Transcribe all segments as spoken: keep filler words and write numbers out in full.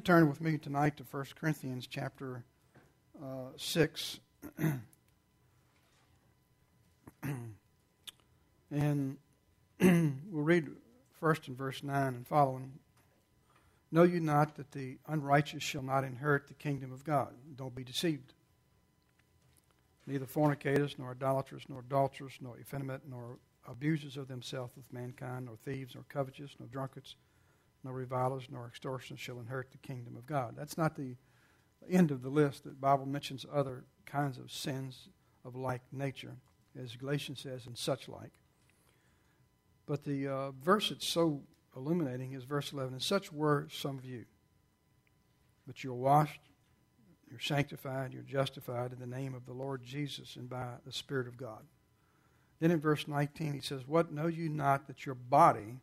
turn with me tonight to First Corinthians chapter uh, six. And we'll read first in verse nine and following. Know you not that the unrighteous shall not inherit the kingdom of God? Don't be deceived. Neither fornicators, nor idolaters, nor adulterers, nor effeminate, nor abusers of themselves with mankind, nor thieves, nor covetous, nor drunkards, nor revilers, nor extortioners shall inherit the kingdom of God. That's not the end of the list. The Bible mentions other kinds of sins of like nature, as Galatians says, and such like. But the uh, verse that's so illuminating is verse eleven. And such were some of you. But you're washed, you're sanctified, you're justified in the name of the Lord Jesus and by the Spirit of God. Then in verse nineteen he says, what, know you not that your body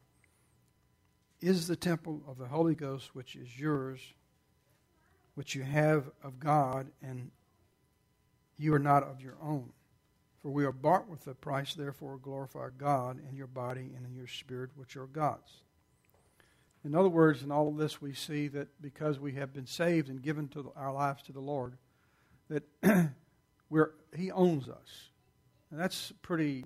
is the temple of the Holy Ghost, which is yours, which you have of God, and you are not of your own. For we are bought with a price, therefore glorify God in your body and in your spirit, which are God's. In other words, in all of this we see that because we have been saved and given to our lives to the Lord, that we're He owns us. And that's a pretty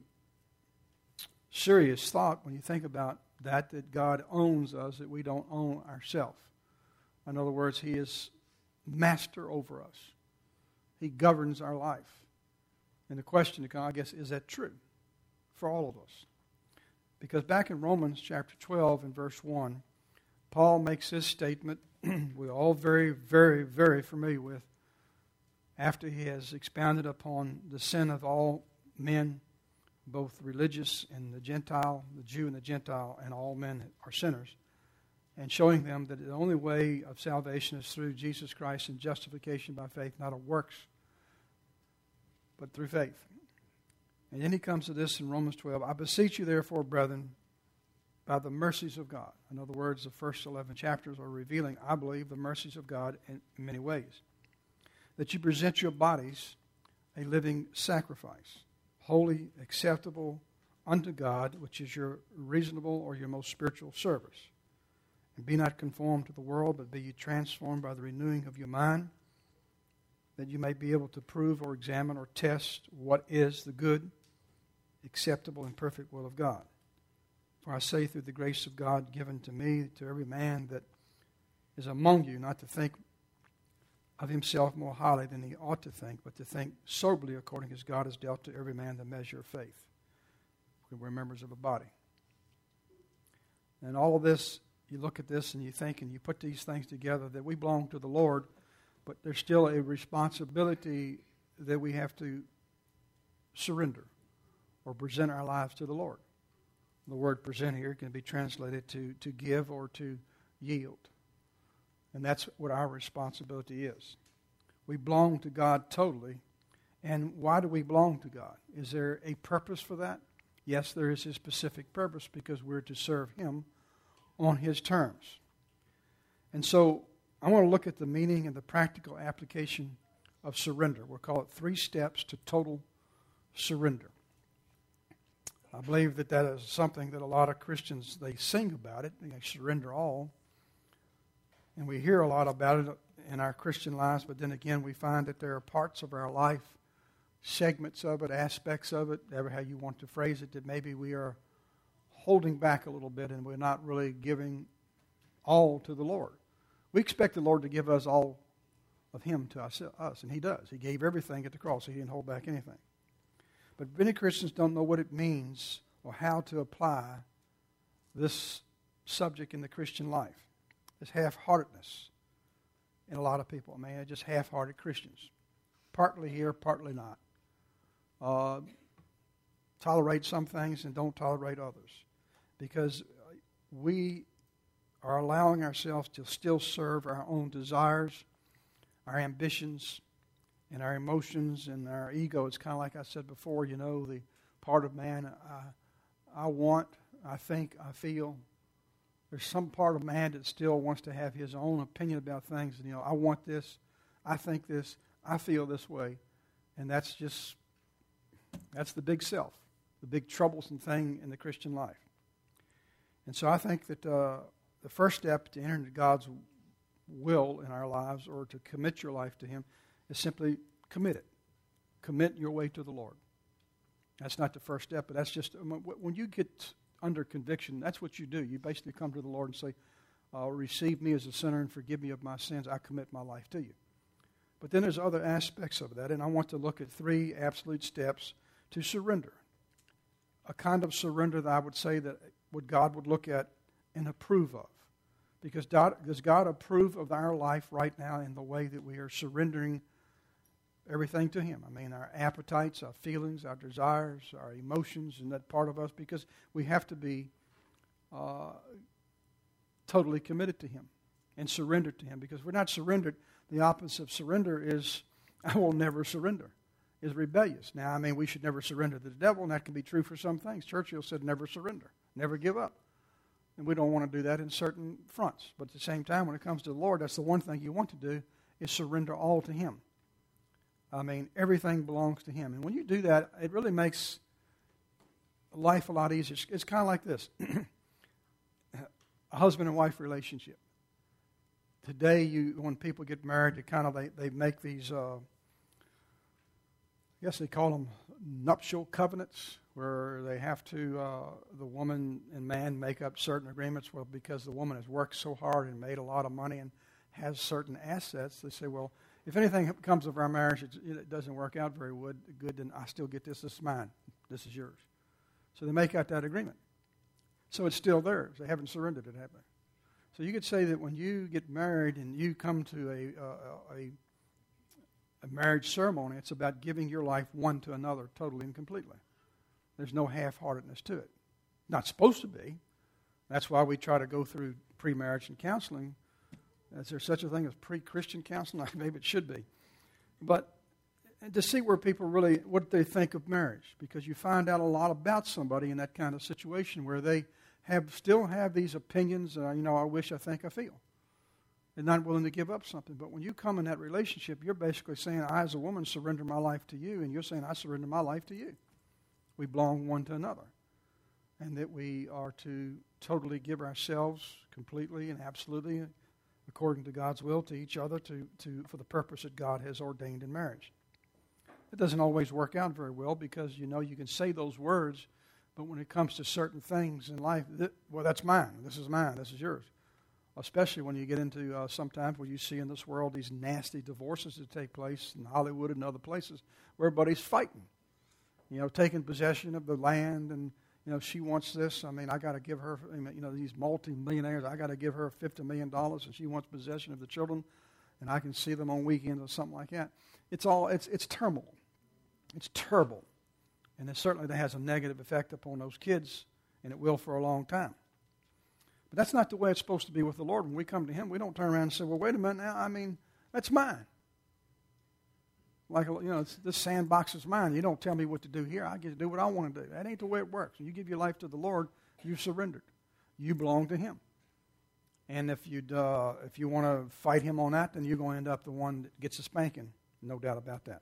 serious thought when you think about that, that God owns us, that we don't own ourselves. In other words, He is master over us. He governs our life. And the question to come, I guess, is that true for all of us? Because back in Romans chapter twelve and verse one, Paul makes this statement we're all very, very, very familiar with after he has expounded upon the sin of all men, both religious and the Gentile, the Jew and the Gentile, and all men are sinners, and showing them that the only way of salvation is through Jesus Christ and justification by faith, not of works, but through faith. And then he comes to this in Romans twelve. I beseech you, therefore, brethren, by the mercies of God. In other words, the first eleven chapters are revealing, I believe, the mercies of God in many ways. That you present your bodies a living sacrifice, holy, acceptable unto God, which is your reasonable or your most spiritual service. And be not conformed to the world, but be ye transformed by the renewing of your mind, that you may be able to prove or examine or test what is the good, acceptable, and perfect will of God. For I say through the grace of God given to me, to every man that is among you, not to think of himself more highly than he ought to think, but to think soberly according as God has dealt to every man the measure of faith. We're members of a body. And all of this, you look at this and you think and you put these things together that we belong to the Lord, but there's still a responsibility that we have to surrender or present our lives to the Lord. The word present here can be translated to, to give or to yield. And that's what our responsibility is. We belong to God totally. And why do we belong to God? Is there a purpose for that? Yes, there is a specific purpose because we're to serve Him on His terms. And so I want to look at the meaning and the practical application of surrender. We'll call it three steps to total surrender. I believe that that is something that a lot of Christians, they sing about it. They surrender all. And we hear a lot about it in our Christian lives, but then again we find that there are parts of our life, segments of it, aspects of it, ever how you want to phrase it, that maybe we are holding back a little bit and we're not really giving all to the Lord. We expect the Lord to give us all of Him to us, us, and He does. He gave everything at the cross. He didn't hold back anything. But many Christians don't know what it means or how to apply this subject in the Christian life. There's half-heartedness in a lot of people. I mean, they're just half-hearted Christians. Partly here, partly not. Uh, tolerate some things and don't tolerate others. Because we are allowing ourselves to still serve our own desires, our ambitions, and our emotions and our ego. It's kind of like I said before, you know, the part of man I, I want, I think, I feel. There's some part of man that still wants to have his own opinion about things. You know, I want this, I think this, I feel this way. And that's just, that's the big self, the big troublesome thing in the Christian life. And so I think that uh, the first step to enter into God's will in our lives or to commit your life to Him is simply commit it. Commit your way to the Lord. That's not the first step, but that's just, when you get under conviction, that's what you do. You basically come to the Lord and say, uh, receive me as a sinner and forgive me of my sins. I commit my life to you. But then there's other aspects of that, and I want to look at three absolute steps to surrender. A kind of surrender that I would say that what God would look at and approve of. Because God, does God approve of our life right now in the way that we are surrendering everything to Him? I mean, our appetites, our feelings, our desires, our emotions, and that part of us, because we have to be uh, totally committed to Him and surrendered to Him. Because if we're not surrendered, the opposite of surrender is, I will never surrender, is rebellious. Now, I mean, we should never surrender to the devil, and that can be true for some things. Churchill said, never surrender, never give up. And we don't want to do that in certain fronts. But at the same time, when it comes to the Lord, that's the one thing you want to do, is surrender all to Him. I mean, everything belongs to Him. And when you do that, it really makes life a lot easier. It's kind of like this. A husband and wife relationship. Today, you when people get married, they kind of they, they make these, uh, I guess they call them nuptial covenants, where they have to, uh, the woman and man make up certain agreements. Well, because the woman has worked so hard and made a lot of money and has certain assets, they say, well, if anything comes of our marriage, it, it doesn't work out very good, good, then I still get this. This is mine. This is yours. So they make out that agreement. So it's still theirs. They haven't surrendered it, have they? So you could say that when you get married and you come to a, uh, a, a marriage ceremony, it's about giving your life one to another totally and completely. There's no half-heartedness to it. Not supposed to be. That's why we try to go through pre-marriage and counseling. Is there such a thing as pre-Christian counseling? Maybe it should be. But to see where people really, what they think of marriage. Because you find out a lot about somebody in that kind of situation where they have still have these opinions, uh, you know, I wish, I think, I feel. They're not willing to give up something. But when you come in that relationship, you're basically saying, I as a woman surrender my life to you, and you're saying, I surrender my life to you. We belong one to another. And that we are to totally give ourselves completely and absolutely, according to God's will, to each other to, to for the purpose that God has ordained in marriage. It doesn't always work out very well because, you know, you can say those words, but when it comes to certain things in life, th- well, that's mine. This is mine. This is yours. Especially when you get into uh, sometimes what you see in this world, these nasty divorces that take place in Hollywood and other places where everybody's fighting. You know, taking possession of the land and, you know, she wants this. I mean, I got to give her, you know, these multi-millionaires, I got to give her fifty million dollars and she wants possession of the children and I can see them on weekends or something like that. It's all, it's it's turmoil. It's terrible. And it certainly has a negative effect upon those kids, and it will for a long time. But that's not the way it's supposed to be with the Lord. When we come to Him, we don't turn around and say, well, wait a minute now, I mean, that's mine. Like, you know, it's, this sandbox is mine. You don't tell me what to do here. I get to do what I want to do. That ain't the way it works. When you give your life to the Lord, you've surrendered. You belong to Him. And if, you'd, uh, if you want to fight Him on that, then you're going to end up the one that gets a spanking. No doubt about that.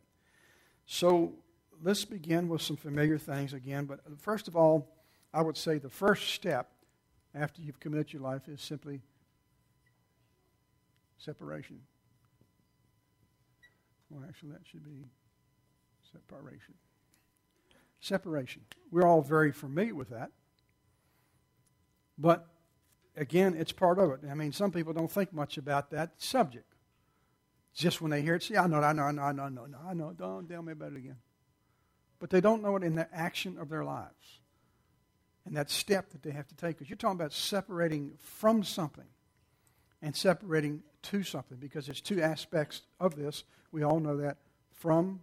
So let's begin with some familiar things again. But first of all, I would say the first step after you've committed your life is simply separation. Well, actually, that should be separation. Separation. We're all very familiar with that. But, again, it's part of it. I mean, some people don't think much about that subject. Just when they hear it, say, I know, I know, I know, I know, I know, I know, don't tell me about it again. But they don't know it in the action of their lives. And that step that they have to take. Because you're talking about separating from something and separating to something. Because there's two aspects of this. We all know that. From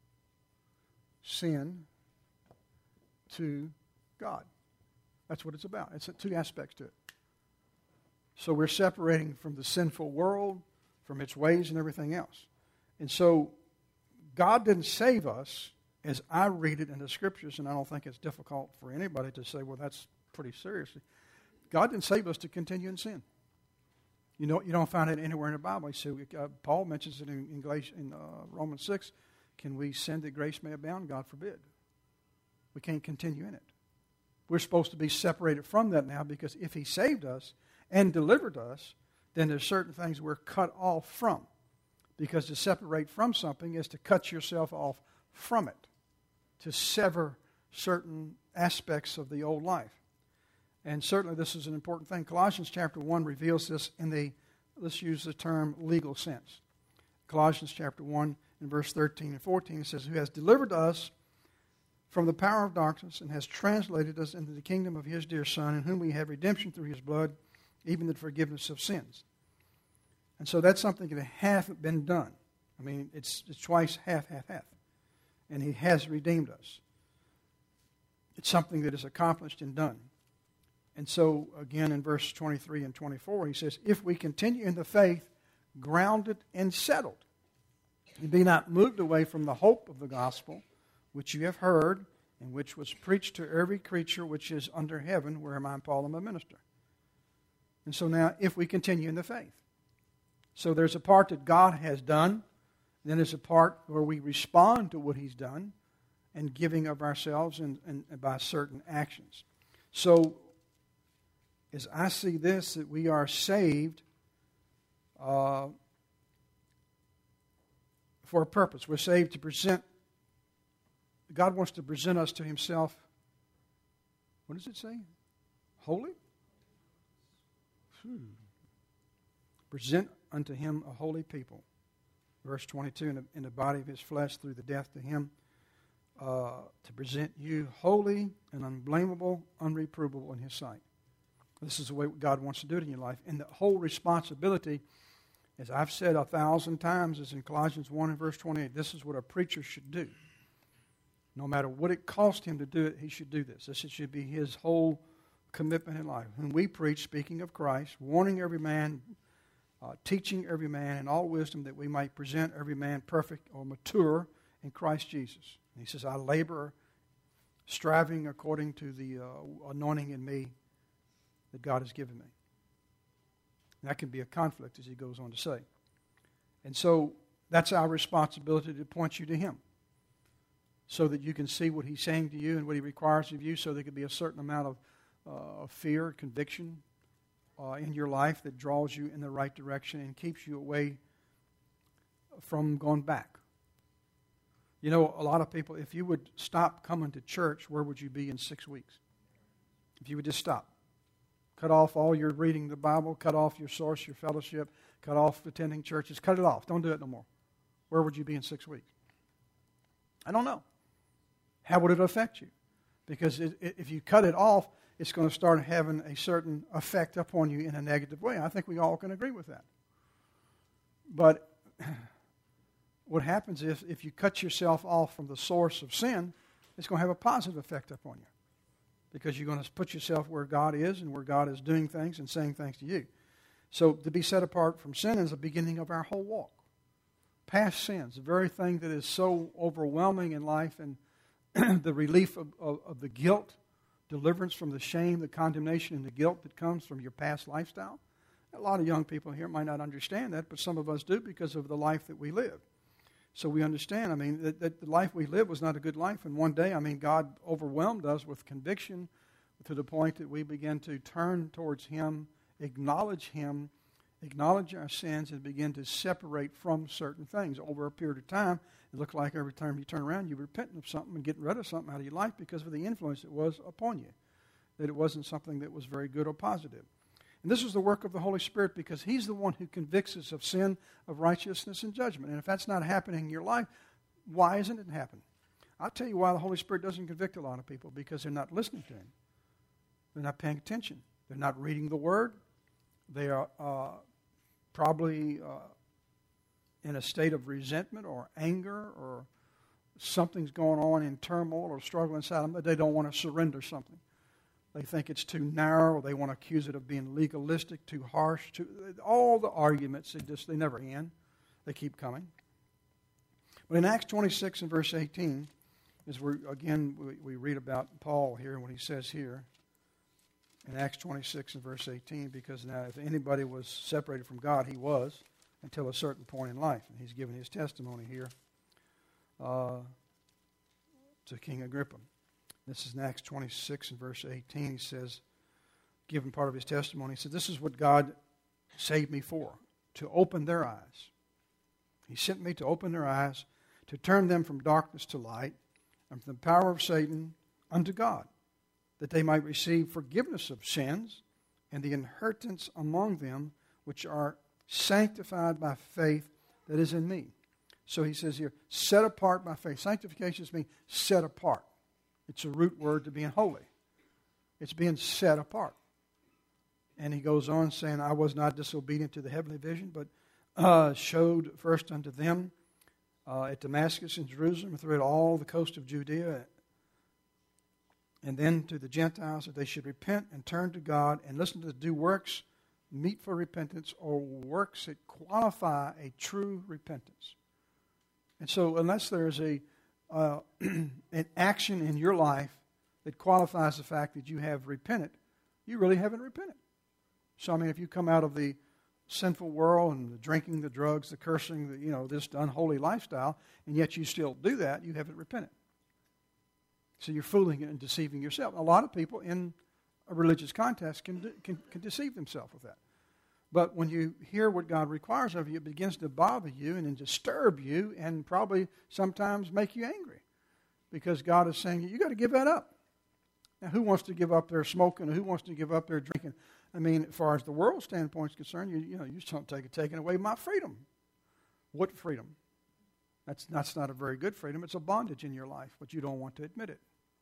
sin to God. That's what it's about. It's two aspects to it. So we're separating from the sinful world, from its ways and everything else. And so God didn't save us, as I read it in the Scriptures, and I don't think it's difficult for anybody to say, well, that's pretty seriously. God didn't save us to continue in sin. You know, you don't find it anywhere in the Bible. So, uh, Paul mentions it in, in, Galatians, in uh, Romans six. Can we sin that grace may abound? God forbid. We can't continue in it. We're supposed to be separated from that now because if He saved us and delivered us, then there's certain things we're cut off from. Because to separate from something is to cut yourself off from it, to sever certain aspects of the old life. And certainly this is an important thing. Colossians chapter one reveals this in the, let's use the term, legal sense. Colossians chapter one in verse thirteen and fourteen, it says, who has delivered us from the power of darkness and has translated us into the kingdom of his dear Son, in whom we have redemption through his blood, even the forgiveness of sins. And so that's something that hath been done. I mean, it's, it's twice half, half, half. And he has redeemed us. It's something that is accomplished and done. And so, again, in verse twenty-three and twenty-four, he says, if we continue in the faith, grounded and settled, and be not moved away from the hope of the gospel, which you have heard, and which was preached to every creature which is under heaven, wherein I am Paul, am a minister. And so now, if we continue in the faith. So there's a part that God has done, then there's a part where we respond to what he's done, and giving of ourselves and, and, and by certain actions. So, as I see this, that we are saved uh, for a purpose. We're saved to present, God wants to present us to himself, what does it say? Holy? Hmm. Present unto him a holy people. Verse twenty-two, in the, in the body of his flesh through the death to him, uh, to present you holy and unblameable, unreprovable in his sight. This is the way God wants to do it in your life. And the whole responsibility, as I've said a thousand times, is in Colossians one and verse twenty-eight. This is what a preacher should do. No matter what it cost him to do it, he should do this. This should be his whole commitment in life. When we preach, speaking of Christ, warning every man, uh, teaching every man in all wisdom, that we might present every man perfect or mature in Christ Jesus. And he says, I labor, striving according to the uh, anointing in me that God has given me. And that can be a conflict, as he goes on to say. And so that's our responsibility, to point you to him, so that you can see what he's saying to you and what he requires of you, so there could be a certain amount of uh, fear, conviction uh, in your life that draws you in the right direction and keeps you away from going back. You know, a lot of people, if you would stop coming to church, where would you be in six weeks? If you would just stop. Cut off all your reading the Bible, cut off your source, your fellowship, cut off attending churches, cut it off. Don't do it no more. Where would you be in six weeks? I don't know. How would it affect you? Because it, it, if you cut it off, it's going to start having a certain effect upon you in a negative way. I think we all can agree with that. But what happens is, if you cut yourself off from the source of sin, it's going to have a positive effect upon you. Because you're going to put yourself where God is and where God is doing things and saying things to you. So to be set apart from sin is the beginning of our whole walk. Past sins, the very thing that is so overwhelming in life, and the relief of, of, of the guilt, deliverance from the shame, the condemnation, and the guilt that comes from your past lifestyle. A lot of young people here might not understand that, but some of us do because of the life that we live. So we understand, I mean, that, that the life we lived was not a good life. And one day, I mean, God overwhelmed us with conviction to the point that we began to turn towards him, acknowledge him, acknowledge our sins, and begin to separate from certain things. Over a period of time, it looked like every time you turn around, you were repenting of something and getting rid of something out of your life because of the influence it was upon you, that it wasn't something that was very good or positive. And this is the work of the Holy Spirit, because he's the one who convicts us of sin, of righteousness, and judgment. And if that's not happening in your life, why isn't it happening? I'll tell you why the Holy Spirit doesn't convict a lot of people, because they're not listening to him. They're not paying attention. They're not reading the Word. They are uh, probably uh, in a state of resentment or anger, or something's going on in turmoil or struggle inside them, but they don't want to surrender something. They think it's too narrow. They want to accuse it of being legalistic, too harsh. Too, all the arguments, they just they never end. They keep coming. But in Acts twenty-six and verse eighteen, as we again we, we read about Paul here, what he says here in Acts twenty-six and verse eighteen, because now if anybody was separated from God, he was until a certain point in life. And he's given his testimony here uh, to King Agrippa. This is in Acts twenty-six and verse eighteen. He says, given part of his testimony, he said, this is what God saved me for? To open their eyes. He sent me to open their eyes, to turn them from darkness to light, and from the power of Satan unto God, that they might receive forgiveness of sins and the inheritance among them which are sanctified by faith that is in me. So he says here, set apart by faith. Sanctification means set apart. It's a root word to being holy. It's being set apart. And he goes on saying, I was not disobedient to the heavenly vision, but uh, showed first unto them uh, at Damascus and Jerusalem, throughout all the coast of Judea, and then to the Gentiles, that they should repent and turn to God and listen to do works meet for repentance, or works that qualify a true repentance. And so unless there's a uh, an action in your life that qualifies the fact that you have repented, you really haven't repented. So, I mean, if you come out of the sinful world and the drinking, the drugs, the cursing, the, you know, this unholy lifestyle, and yet you still do that, you haven't repented. So you're fooling and deceiving yourself. A lot of people in a religious context can, can, can deceive themselves with that. But when you hear what God requires of you, it begins to bother you and then disturb you and probably sometimes make you angry. Because God is saying, you got to give that up. Now, who wants to give up their smoking? Who wants to give up their drinking? I mean, as far as the world standpoint is concerned, you, you know, you just don't take it, taking away my freedom. What freedom? That's, that's not a very good freedom. It's a bondage in your life, but you don't want to admit it.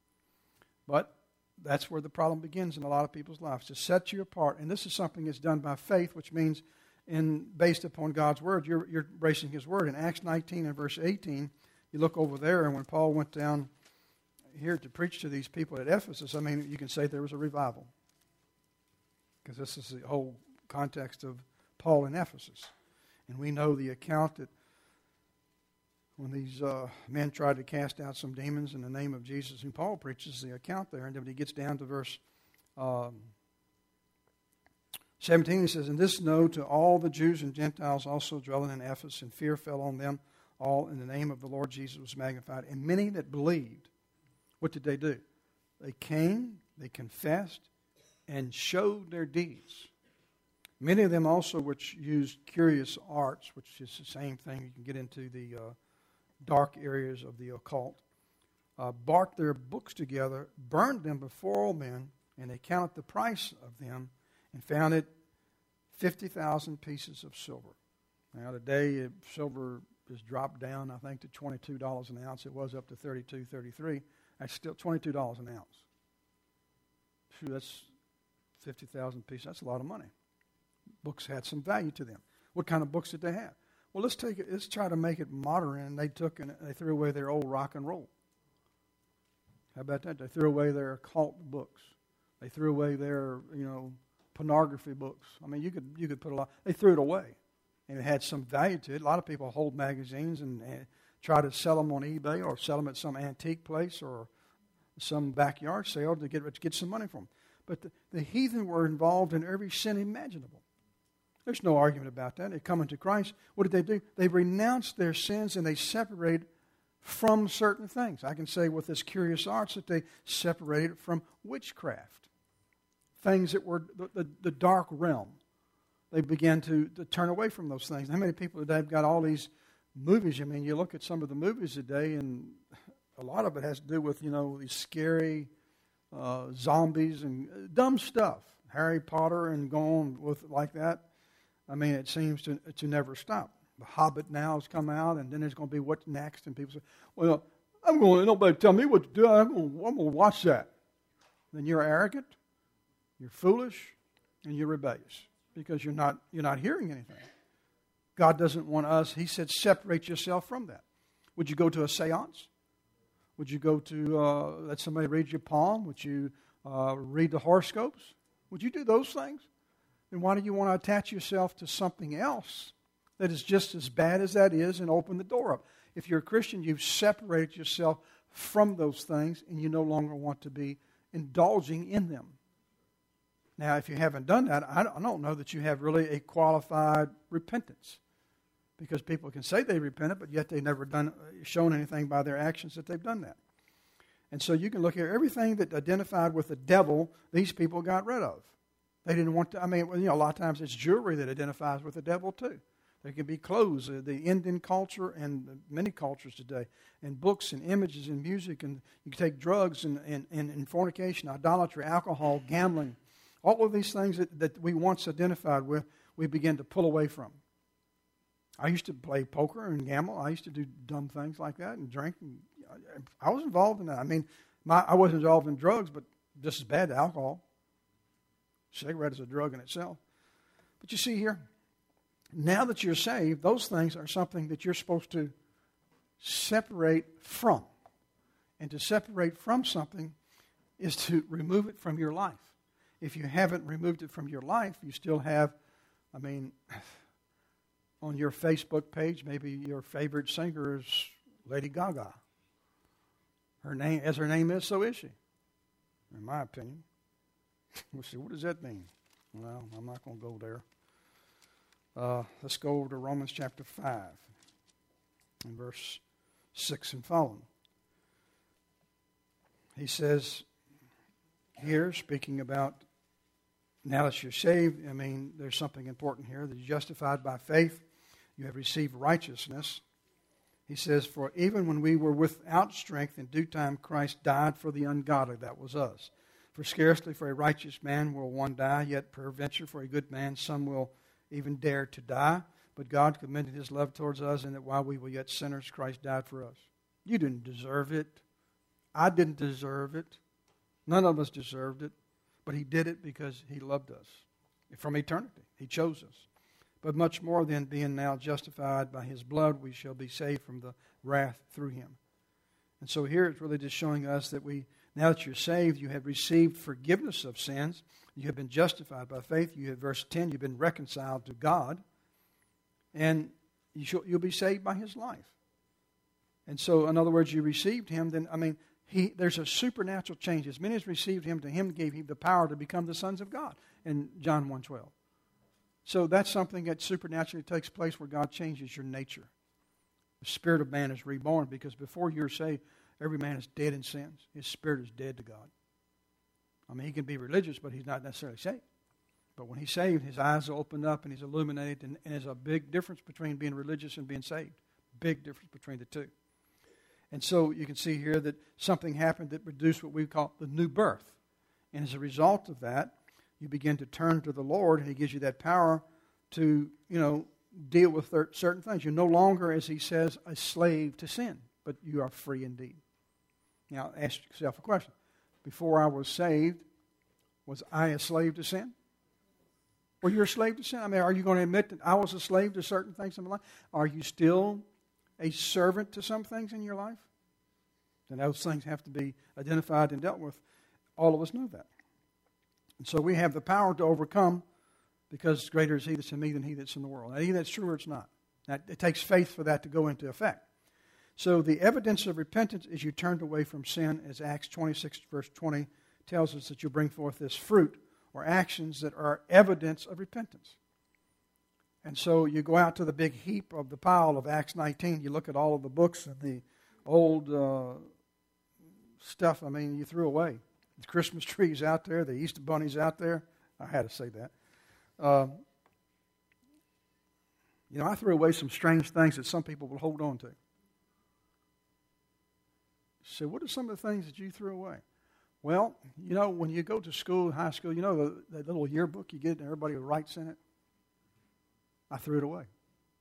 But that's where the problem begins in a lot of people's lives, to set you apart. And this is something that's done by faith, which means in based upon God's word. You're, you're embracing his word. In Acts nineteen and verse eighteen, you look over there, and when Paul went down here to preach to these people at Ephesus, I mean, you can say there was a revival. Because this is the whole context of Paul in Ephesus. And we know the account that when these uh, men tried to cast out some demons in the name of Jesus, and Paul preaches the account there, and then when he gets down to verse um, seventeen, he says, and this know to all the Jews and Gentiles also dwelling in Ephesus, and fear fell on them all, in the name of the Lord Jesus was magnified. And many that believed, what did they do? They came, they confessed, and showed their deeds. Many of them also which used curious arts, which is the same thing. You can get into the uh, dark areas of the occult, uh, bought their books together, burned them before all men, and they counted the price of them, and found it fifty thousand pieces of silver. Now today, silver has dropped down, I think, to twenty-two dollars an ounce. It was up to thirty-two, thirty-three. That's still twenty-two dollars an ounce. Phew, that's fifty thousand pieces. That's a lot of money. Books had some value to them. What kind of books did they have? Well, let's take it. Let's try to make it modern. And they took and they threw away their old rock and roll. How about that? They threw away their occult books. They threw away their, you know, pornography books. I mean, you could you could put a lot. They threw it away, and it had some value to it. A lot of people hold magazines and, and try to sell them on eBay or sell them at some antique place or some backyard sale to get to get some money from them. But the, the heathen were involved in every sin imaginable. There's no argument about that. They come into Christ. What did they do? They renounced their sins and they separated from certain things. I can say with this curious arts that they separated from witchcraft. Things that were the, the, the dark realm. They began to, to turn away from those things. How many people today have got all these movies? I mean, you look at some of the movies today, and a lot of it has to do with, you know, these scary uh, zombies and dumb stuff. Harry Potter and going with like that. I mean, it seems to to never stop. The Hobbit now has come out, and then there's going to be what's next, and people say, well, I'm going, nobody tell me what to do. I'm going, I'm going to watch that. Then you're arrogant, you're foolish, and you're rebellious because you're not you're not hearing anything. God doesn't want us. He said, separate yourself from that. Would you go to a seance? Would you go to uh, let somebody read your palm? Would you uh, read the horoscopes? Would you do those things? Then why do you want to attach yourself to something else that is just as bad as that is and open the door up? If you're a Christian, you've separated yourself from those things and you no longer want to be indulging in them. Now, if you haven't done that, I don't know that you have really a qualified repentance, because people can say they repented, but yet they've never done shown anything by their actions that they've done that. And so you can look at everything that identified with the devil, these people got rid of. They didn't want to, I mean, you know, a lot of times it's jewelry that identifies with the devil too. There can be clothes, uh, the Indian culture and many cultures today, and books and images and music, and you can take drugs and, and, and, and fornication, idolatry, alcohol, gambling. All of these things that, that we once identified with, we begin to pull away from. I used to play poker and gamble. I used to do dumb things like that and drink. And I was involved in that. I mean, my, I wasn't involved in drugs, but just as bad as alcohol. Cigarette is a drug in itself. But you see here, now that you're saved, those things are something that you're supposed to separate from. And to separate from something is to remove it from your life. If you haven't removed it from your life, you still have, I mean, on your Facebook page, maybe your favorite singer is Lady Gaga. Her name, as her name is, so is she, in my opinion. We'll see, what does that mean? Well, I'm not going to go there. Uh, let's go over to Romans chapter five, and verse six and following. He says here, speaking about now that you're saved, I mean, there's something important here. That you're justified by faith. You have received righteousness. He says, for even when we were without strength, in due time Christ died for the ungodly. That was us. For scarcely for a righteous man will one die, yet peradventure for a good man some will even dare to die. But God commended his love towards us, in that while we were yet sinners, Christ died for us. You didn't deserve it. I didn't deserve it. None of us deserved it. But he did it because he loved us from eternity. He chose us. But much more than being now justified by his blood, we shall be saved from the wrath through him. And so here it's really just showing us that we, now that you're saved, you have received forgiveness of sins. You have been justified by faith. You have, verse ten, you've been reconciled to God. And you shall, you'll be saved by his life. And so, in other words, you received him, then, I mean, he, there's a supernatural change. As many as received him, to him gave he the power to become the sons of God in John one twelve. So that's something that supernaturally takes place where God changes your nature. The spirit of man is reborn, because before you're saved, every man is dead in sins. His spirit is dead to God. I mean, he can be religious, but he's not necessarily saved. But when he's saved, his eyes are opened up and he's illuminated, and, and there's a big difference between being religious and being saved. Big difference between the two. And so you can see here that something happened that produced what we call the new birth. And as a result of that, you begin to turn to the Lord, and he gives you that power to, you know, deal with certain things. You're no longer, as he says, a slave to sin, but you are free indeed. Now, ask yourself a question. Before I was saved, was I a slave to sin? Were you a slave to sin? I mean, are you going to admit that I was a slave to certain things in my life? Are you still a servant to some things in your life? Then those things have to be identified and dealt with. All of us know that. And so we have the power to overcome, because greater is he that's in me than he that's in the world. Now, either that's true or it's not. Now, it takes faith for that to go into effect. So the evidence of repentance is you turned away from sin, as Acts twenty-six, verse twenty tells us, that you bring forth this fruit or actions that are evidence of repentance. And so you go out to the big heap of the pile of Acts nineteen, you look at all of the books and the old uh, stuff, I mean, you threw away. The Christmas trees out there, the Easter bunnies out there. I had to say that. Um, you know, I threw away some strange things that some people will hold on to. So what are some of the things that you threw away? Well, you know, when you go to school, high school, you know the, the little yearbook you get and everybody writes in it? I threw it away.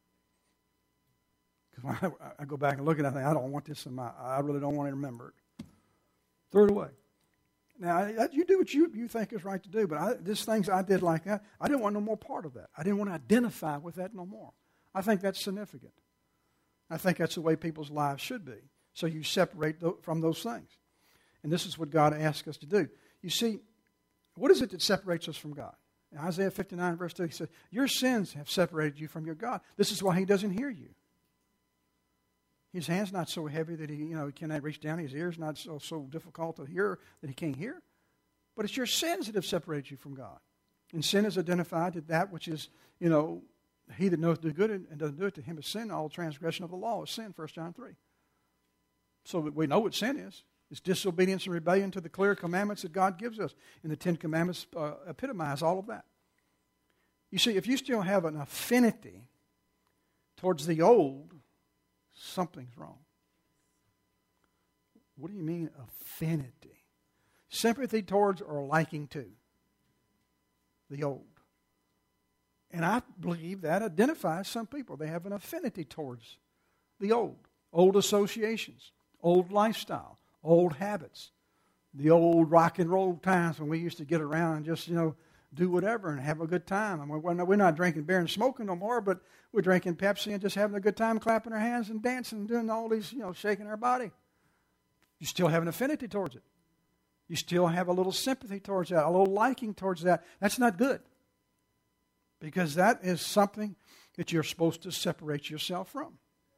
Because when I, I go back and look at it, I think, I don't want this in my, I really don't want to remember it. Threw it away. Now, you do what you, you think is right to do, but I, these things I did like that, I didn't want no more part of that. I didn't want to identify with that no more. I think that's significant. I think that's the way people's lives should be. So you separate th- from those things. And this is what God asks us to do. You see, what is it that separates us from God? In Isaiah fifty-nine, verse two, he says, your sins have separated you from your God. This is why he doesn't hear you. His hand's not so heavy that he, you know, he cannot reach down. His ear's not so, so difficult to hear that he can't hear. But it's your sins that have separated you from God. And sin is identified as that which is, you know, he that knows to do good and doesn't do it, to him is sin. All transgression of the law is sin, First John three. So we know what sin is. It's disobedience and rebellion to the clear commandments that God gives us. And the Ten Commandments uh, epitomize all of that. You see, if you still have an affinity towards the old, something's wrong. What do you mean affinity? Sympathy towards or liking to the old. And I believe that identifies some people. They have an affinity towards the old. Old associations, old lifestyle, old habits, the old rock and roll times when we used to get around and just, you know, do whatever and have a good time. I mean, we're not drinking beer and smoking no more, but we're drinking Pepsi and just having a good time, clapping our hands and dancing and doing all these, you know, shaking our body. You still have an affinity towards it. You still have a little sympathy towards that, a little liking towards that. That's not good. Because that is something that you're supposed to separate yourself from.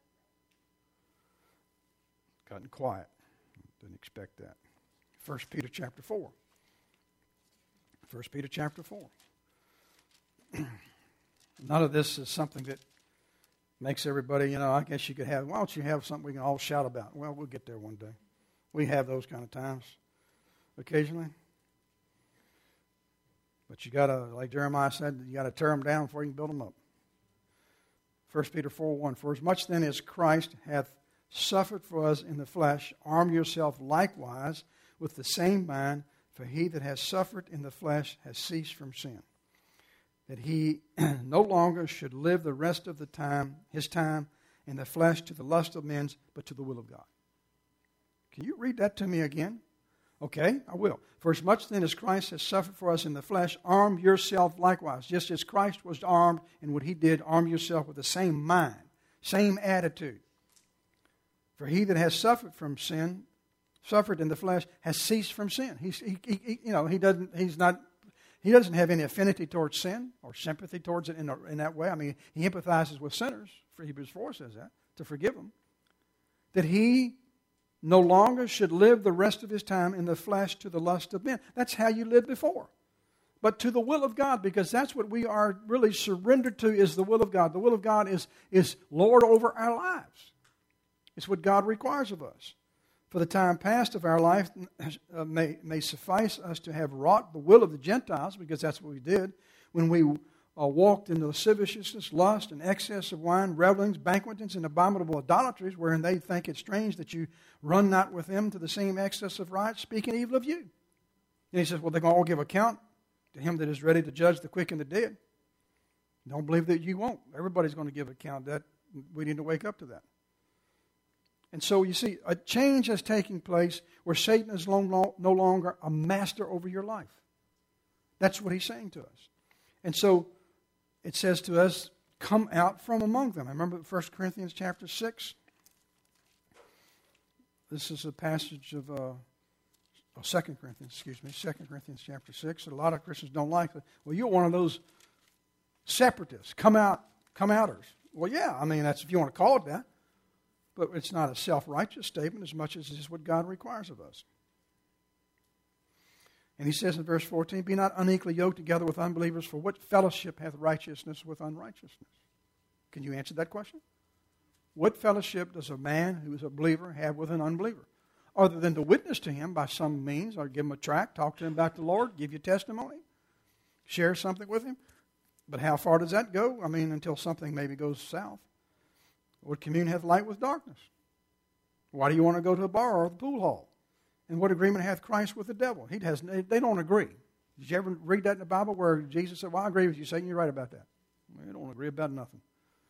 Gotten quiet. Didn't expect that. First Peter chapter four. First Peter chapter four. None of this is something that makes everybody, you know, I guess you could have, why don't you have something we can all shout about? Well, we'll get there one day. We have those kind of times occasionally. But you got to, like Jeremiah said, you got to tear them down before you can build them up. First Peter four one, for as much then as Christ hath suffered for us in the flesh, arm yourself likewise with the same mind, for he that has suffered in the flesh has ceased from sin, that he no longer should live the rest of the time, his time in the flesh to the lust of men, but to the will of God. Can you read that to me again? Okay, I will. For as much then as Christ has suffered for us in the flesh, arm yourself likewise. Just as Christ was armed in what he did, arm yourself with the same mind, same attitude. For he that has suffered from sin, suffered in the flesh, has ceased from sin. He's, he, he, you know, he doesn't. He's not. He doesn't have any affinity towards sin or sympathy towards it in, a, in that way. I mean, he empathizes with sinners. For Hebrews four says that to forgive them. That he no longer should live the rest of his time in the flesh to the lust of men. That's how you lived before. But to the will of God, because that's what we are really surrendered to, is the will of God. The will of God is, is Lord over our lives. It's what God requires of us. For the time past of our life uh, may, may suffice us to have wrought the will of the Gentiles, because that's what we did when we uh, walked in lasciviousness, lust, and excess of wine, revelings, banquetings, and abominable idolatries, wherein they think it strange that you run not with them to the same excess of riot, speaking evil of you. And he says, well, they're going to all give account to him that is ready to judge the quick and the dead. Don't believe that you won't. Everybody's going to give account. That we need to wake up to that. And so you see, a change has taken place where Satan is no longer a master over your life. That's what he's saying to us. And so it says to us, come out from among them. I remember First Corinthians chapter six. This is a passage of uh, oh, Second Corinthians, excuse me, Second Corinthians chapter six. A lot of Christians don't like it. Well, you're one of those separatists. Come out, come outers. Well, yeah, I mean, that's if you want to call it that. But it's not a self-righteous statement as much as it is what God requires of us. And he says in verse fourteen, be not unequally yoked together with unbelievers, for what fellowship hath righteousness with unrighteousness? Can you answer that question? What fellowship does a man who is a believer have with an unbeliever? Other than to witness to him by some means, or give him a tract, talk to him about the Lord, give you testimony, share something with him. But how far does that go? I mean, until something maybe goes south. What commune hath light with darkness? Why do you want to go to a bar or the pool hall? And what agreement hath Christ with the devil? He has. They don't agree. Did you ever read that in the Bible where Jesus said, well, I agree with you, Satan, you're right about that. Well, they don't agree about nothing.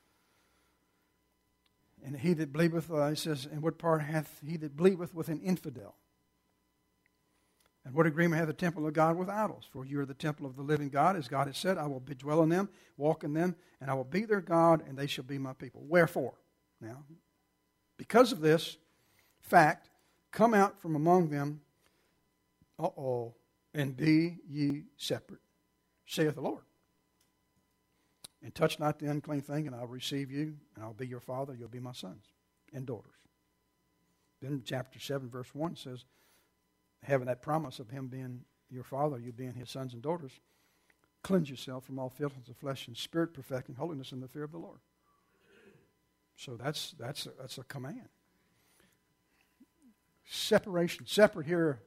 And he that believeth, uh, he says, and what part hath he that believeth with an infidel? And what agreement hath the temple of God with idols? For you are the temple of the living God, as God has said, I will dwell in them, walk in them, and I will be their God, and they shall be my people. Wherefore? Now, because of this fact, come out from among them, uh-oh, and be ye separate, saith the Lord. And touch not the unclean thing, and I'll receive you, and I'll be your father, you'll be my sons and daughters. Then chapter seven, verse one says, having that promise of him being your father, you being his sons and daughters, cleanse yourself from all filthiness of flesh and spirit, perfecting holiness in the fear of the Lord. So that's that's a, that's a command. Separation. Separate here.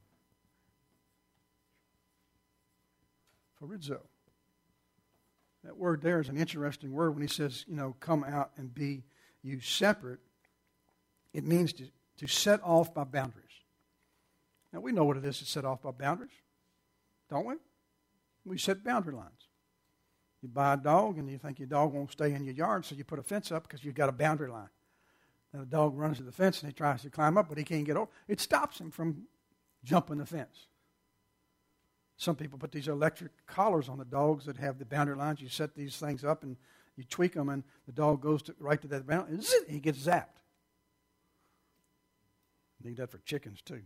Phorizo. That word there is an interesting word when he says, you know, come out and be you separate. It means to, to set off by boundaries. Now, we know what it is to set off by boundaries, don't we? We set boundary lines. You buy a dog and you think your dog won't stay in your yard, so you put a fence up because you've got a boundary line. And the dog runs to the fence and he tries to climb up, but he can't get over. It stops him from jumping the fence. Some people put these electric collars on the dogs that have the boundary lines. You set these things up and you tweak them, and the dog goes to, right to that boundary, and zit, he gets zapped. Need that for chickens too.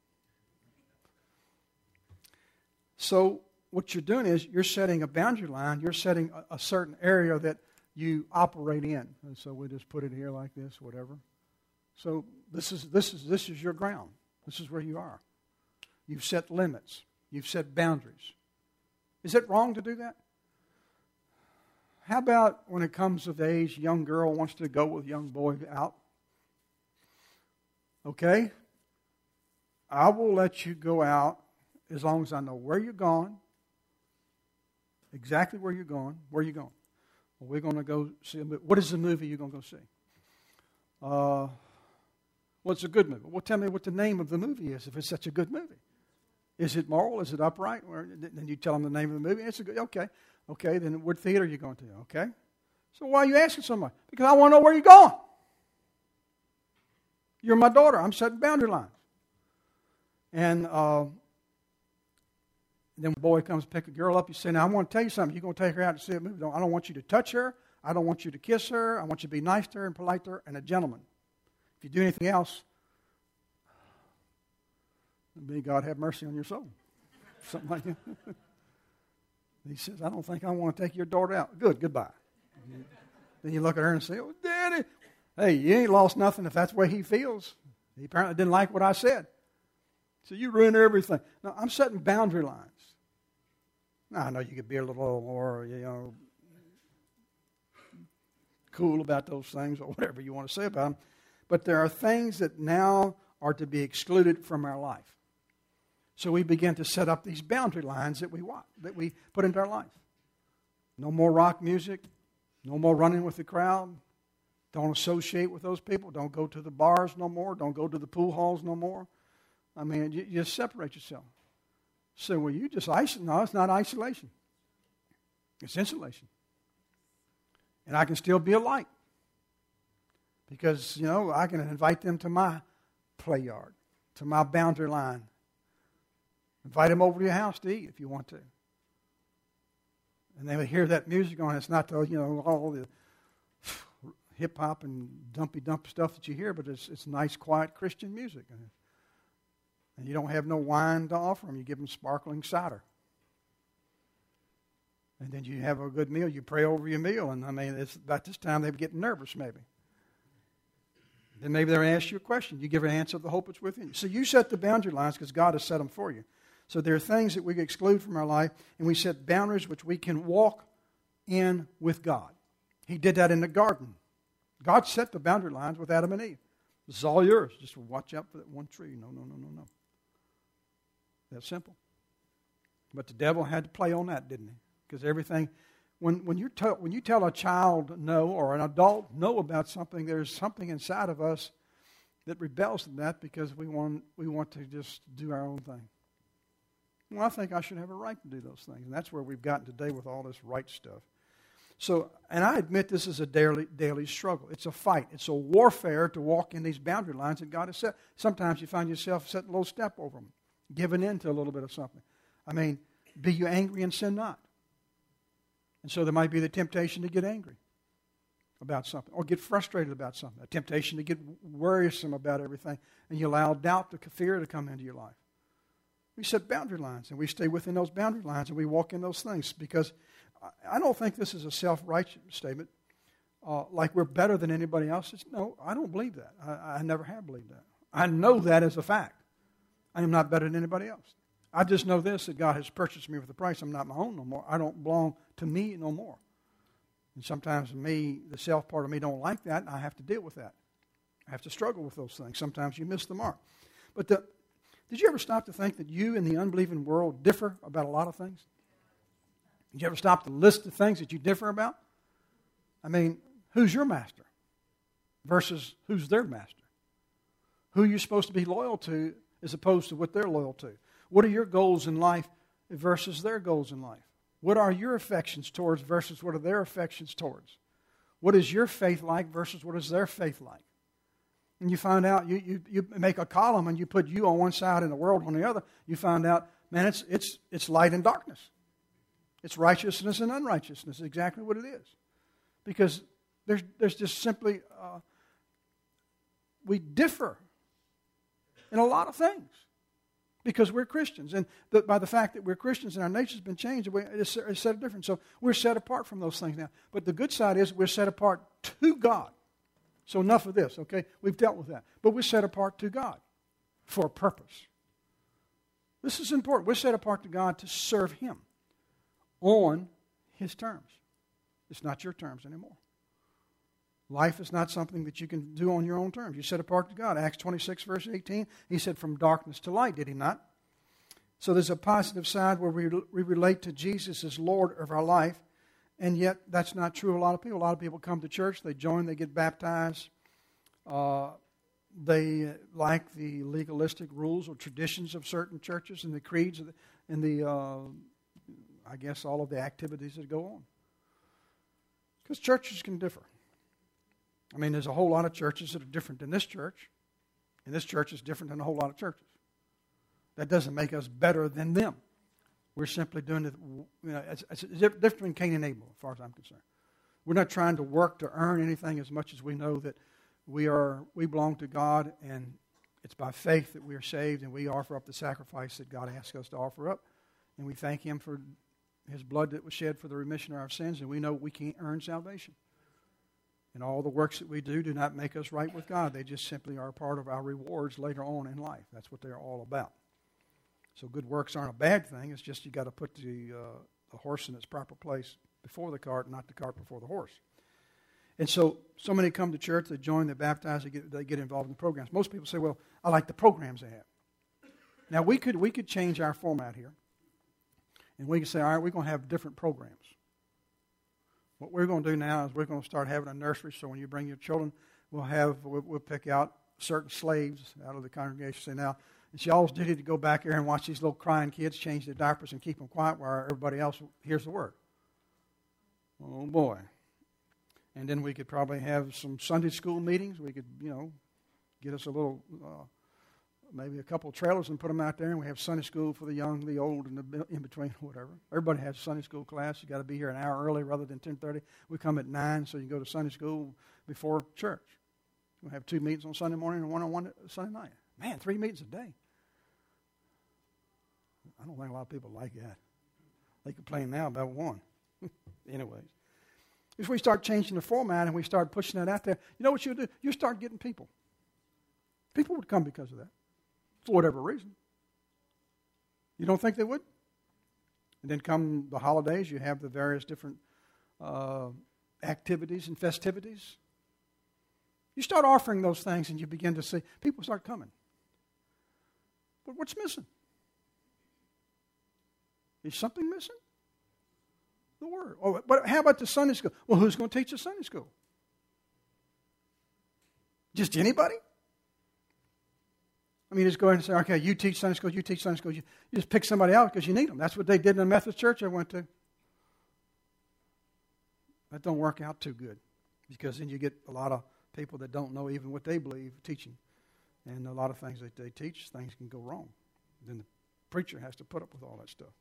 So what you're doing is you're setting a boundary line. You're setting a, a certain area that you operate in. And so we just put it here like this, whatever. So this is this is this is your ground. This is where you are. You've set limits. You've set boundaries. Is it wrong to do that? How about when it comes of age, young girl wants to go with young boy out? Okay? I will let you go out as long as I know where you're going, exactly where you're going. Where are you going? Well, we're going to go see a movie. What is the movie you're going to go see? Uh, well, it's a good movie. Well, tell me what the name of the movie is if it's such a good movie. Is it moral? Is it upright? Or, then you tell them the name of the movie. It's a good, okay. Okay, then what theater are you going to? Okay. So why are you asking so much? Because I want to know where you're going. You're my daughter. I'm setting boundary lines. And uh, then the boy comes to pick a girl up. You say, now I want to tell you something. You're going to take her out to see a movie. I don't want you to touch her. I don't want you to kiss her. I want you to be nice to her and polite to her and a gentleman. If you do anything else, may God have mercy on your soul. Something like that. He says, I don't think I want to take your daughter out. Good, goodbye. Then you look at her and say, oh, Daddy, hey, you ain't lost nothing if that's the way he feels. He apparently didn't like what I said. So you ruin everything. Now, I'm setting boundary lines. Now, I know you could be a little more, you know, cool about those things or whatever you want to say about them. But there are things that now are to be excluded from our life. So we begin to set up these boundary lines that we want, that we put into our life. No more rock music. No more running with the crowd. Don't associate with those people. Don't go to the bars no more. Don't go to the pool halls no more. I mean, you, you just separate yourself. So, well, you just isolate. No, it's not isolation. It's insulation. And I can still be a light. Because, you know, I can invite them to my play yard, to my boundary line. Invite them over to your house to eat if you want to. And they would hear that music on. It's not the, you know, all the hip-hop and dumpy-dump stuff that you hear, but it's it's nice, quiet Christian music. And you don't have no wine to offer them. You give them sparkling cider. And then you have a good meal. You pray over your meal. And, I mean, it's about this time they're getting nervous maybe. Then maybe they'll ask you a question. You give an answer of the hope that's within you. So you set the boundary lines because God has set them for you. So there are things that we exclude from our life, and we set boundaries which we can walk in with God. He did that in the garden. God set the boundary lines with Adam and Eve. This is all yours. Just watch out for that one tree. No, no, no, no, no. That's simple. But the devil had to play on that, didn't he? Because everything, when when you tell when you tell a child no or an adult no about something, there's something inside of us that rebels at that because we want we want to just do our own thing. Well, I think I should have a right to do those things. And that's where we've gotten today with all this right stuff. So, and I admit this is a daily, daily struggle. It's a fight. It's a warfare to walk in these boundary lines that God has set. Sometimes you find yourself setting a little step over them, giving in to a little bit of something. I mean, be you angry and sin not. And so there might be the temptation to get angry about something or get frustrated about something, a temptation to get worrisome about everything, and you allow doubt, to fear to come into your life. We set boundary lines, and we stay within those boundary lines, and we walk in those things because I don't think this is a self-righteous statement, uh, like we're better than anybody else. It's, no, I don't believe that. I, I never have believed that. I know that as a fact. I am not better than anybody else. I just know this, that God has purchased me with a price. I'm not my own no more. I don't belong to me no more. And sometimes me, the self part of me don't like that, and I have to deal with that. I have to struggle with those things. Sometimes you miss the mark. But the, did you ever stop to think that you and the unbelieving world differ about a lot of things? Did you ever stop to list the things that you differ about? I mean, who's your master versus who's their master? Who you're supposed to be loyal to as opposed to what they're loyal to? What are your goals in life versus their goals in life? What are your affections towards versus what are their affections towards? What is your faith like versus what is their faith like? And you find out, you, you, you make a column and you put you on one side and the world on the other, you find out, man, it's, it's, it's light and darkness. It's righteousness and unrighteousness, exactly what it is. Because there's, there's just simply, uh, we differ in a lot of things because we're Christians. And the, by the fact that we're Christians and our nature's been changed, it's, it's set different. So we're set apart from those things now. But the good side is we're set apart to God. So enough of this, okay? We've dealt with that. But we're set apart to God for a purpose. This is important. We're set apart to God to serve Him on His terms. It's not your terms anymore. Life is not something that you can do on your own terms. You're set apart to God. Acts twenty-six, verse eighteen, He said, from darkness to light, did He not? So there's a positive side where we, we relate to Jesus as Lord of our life, and yet that's not true of a lot of people. A lot of people come to church, they join, they get baptized. Uh, they like the legalistic rules or traditions of certain churches and the creeds and the, uh, I guess, all of the activities that go on. Because churches can differ. I mean, there's a whole lot of churches that are different than this church, and this church is different than a whole lot of churches. That doesn't make us better than them. We're simply doing it, you know, it's, it's a difference between Cain and Abel, as far as I'm concerned. We're not trying to work to earn anything as much as we know that we are, we belong to God, and it's by faith that we are saved, and we offer up the sacrifice that God asks us to offer up, and we thank Him for His blood that was shed for the remission of our sins, and we know we can't earn salvation. And all the works that we do do not make us right with God. They just simply are a part of our rewards later on in life. That's what they're all about. So good works aren't a bad thing. It's just you got to put the, uh, the horse in its proper place before the cart, not the cart before the horse. And so, so many come to church, they join, they baptize, they get, they get involved in the programs. Most people say, well, I like the programs they have. Now, we could, we could change our format here. And we could say, all right, we're going to have different programs. What we're going to do now is we're going to start having a nursery, so when you bring your children, we'll have, we'll, we'll pick out certain slaves out of the congregation. Say, now, it's y'all's duty to go back there and watch these little crying kids change their diapers and keep them quiet while everybody else hears the word. Oh, boy. And then we could probably have some Sunday school meetings. We could, you know, get us a little, uh, maybe a couple of trailers and put them out there, and we have Sunday school for the young, the old, and the in between, whatever. Everybody has Sunday school class. You got to be here an hour early rather than ten thirty. We come at nine, so you can go to Sunday school before church. We'll have two meetings on Sunday morning and one on one Sunday night. Man, three meetings a day. I don't think a lot of people like that. They complain now about one. Anyways. If we start changing the format and we start pushing that out there, you know what you'll do? You'll start getting people. People would come because of that, for whatever reason. You don't think they would? And then come the holidays, you have the various different uh, activities and festivities. You start offering those things and you begin to see, people start coming. But what's missing? Is something missing? The Word. Oh, but how about the Sunday school? Well, who's going to teach the Sunday school? Just anybody? I mean, just go ahead and say, okay, you teach Sunday school, you teach Sunday school. You, you just pick somebody out because you need them. That's what they did in the Methodist church I went to. That don't work out too good because then you get a lot of people that don't know even what they believe teaching. And a lot of things that they teach, things can go wrong. Then the preacher has to put up with all that stuff.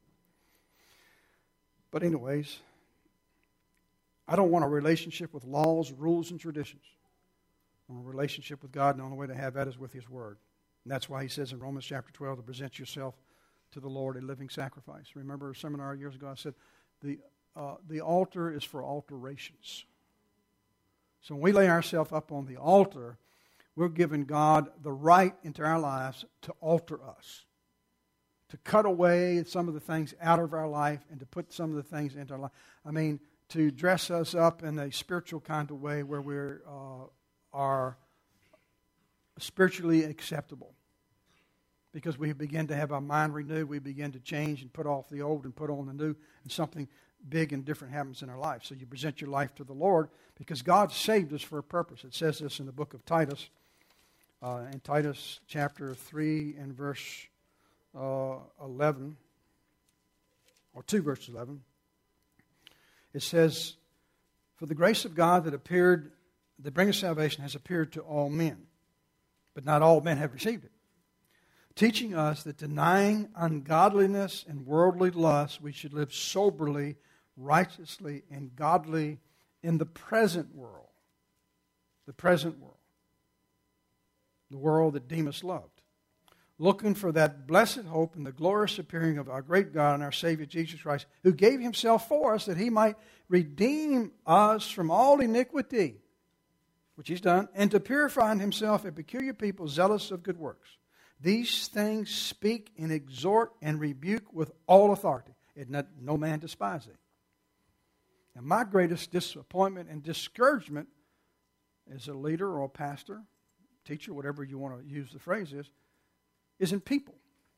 But anyways, I don't want a relationship with laws, rules, and traditions. I want a relationship with God, and the only way to have that is with His Word. And that's why He says in Romans chapter twelve to present yourself to the Lord a living sacrifice. Remember a seminar years ago I said the, uh, the altar is for alterations. So when we lay ourselves up on the altar, we're giving God the right into our lives to alter us. To cut away some of the things out of our life and to put some of the things into our life. I mean, to dress us up in a spiritual kind of way where we uh, are spiritually acceptable. because we begin to have our mind renewed. We begin to change and put off the old and put on the new, and something big and different happens in our life. So you present your life to the Lord because God saved us for a purpose. It says this in the book of Titus, uh, in Titus chapter three and verse uh, eleven, or two verses eleven. It says, "For the grace of God that appeared, that bringeth salvation, has appeared to all men, but not all men have received it, teaching us that denying ungodliness and worldly lust, we should live soberly, righteously, and godly in the present world." The present world. The world that Demas loved. "Looking for that blessed hope and the glorious appearing of our great God and our Savior Jesus Christ, who gave himself for us that he might redeem us from all iniquity," which he's done, "and to purify in himself a peculiar people zealous of good works. These things speak and exhort and rebuke with all authority. And not, no man despise thee." Now, my greatest disappointment and discouragement as a leader or a pastor, teacher, whatever you want to use the phrase is, is in people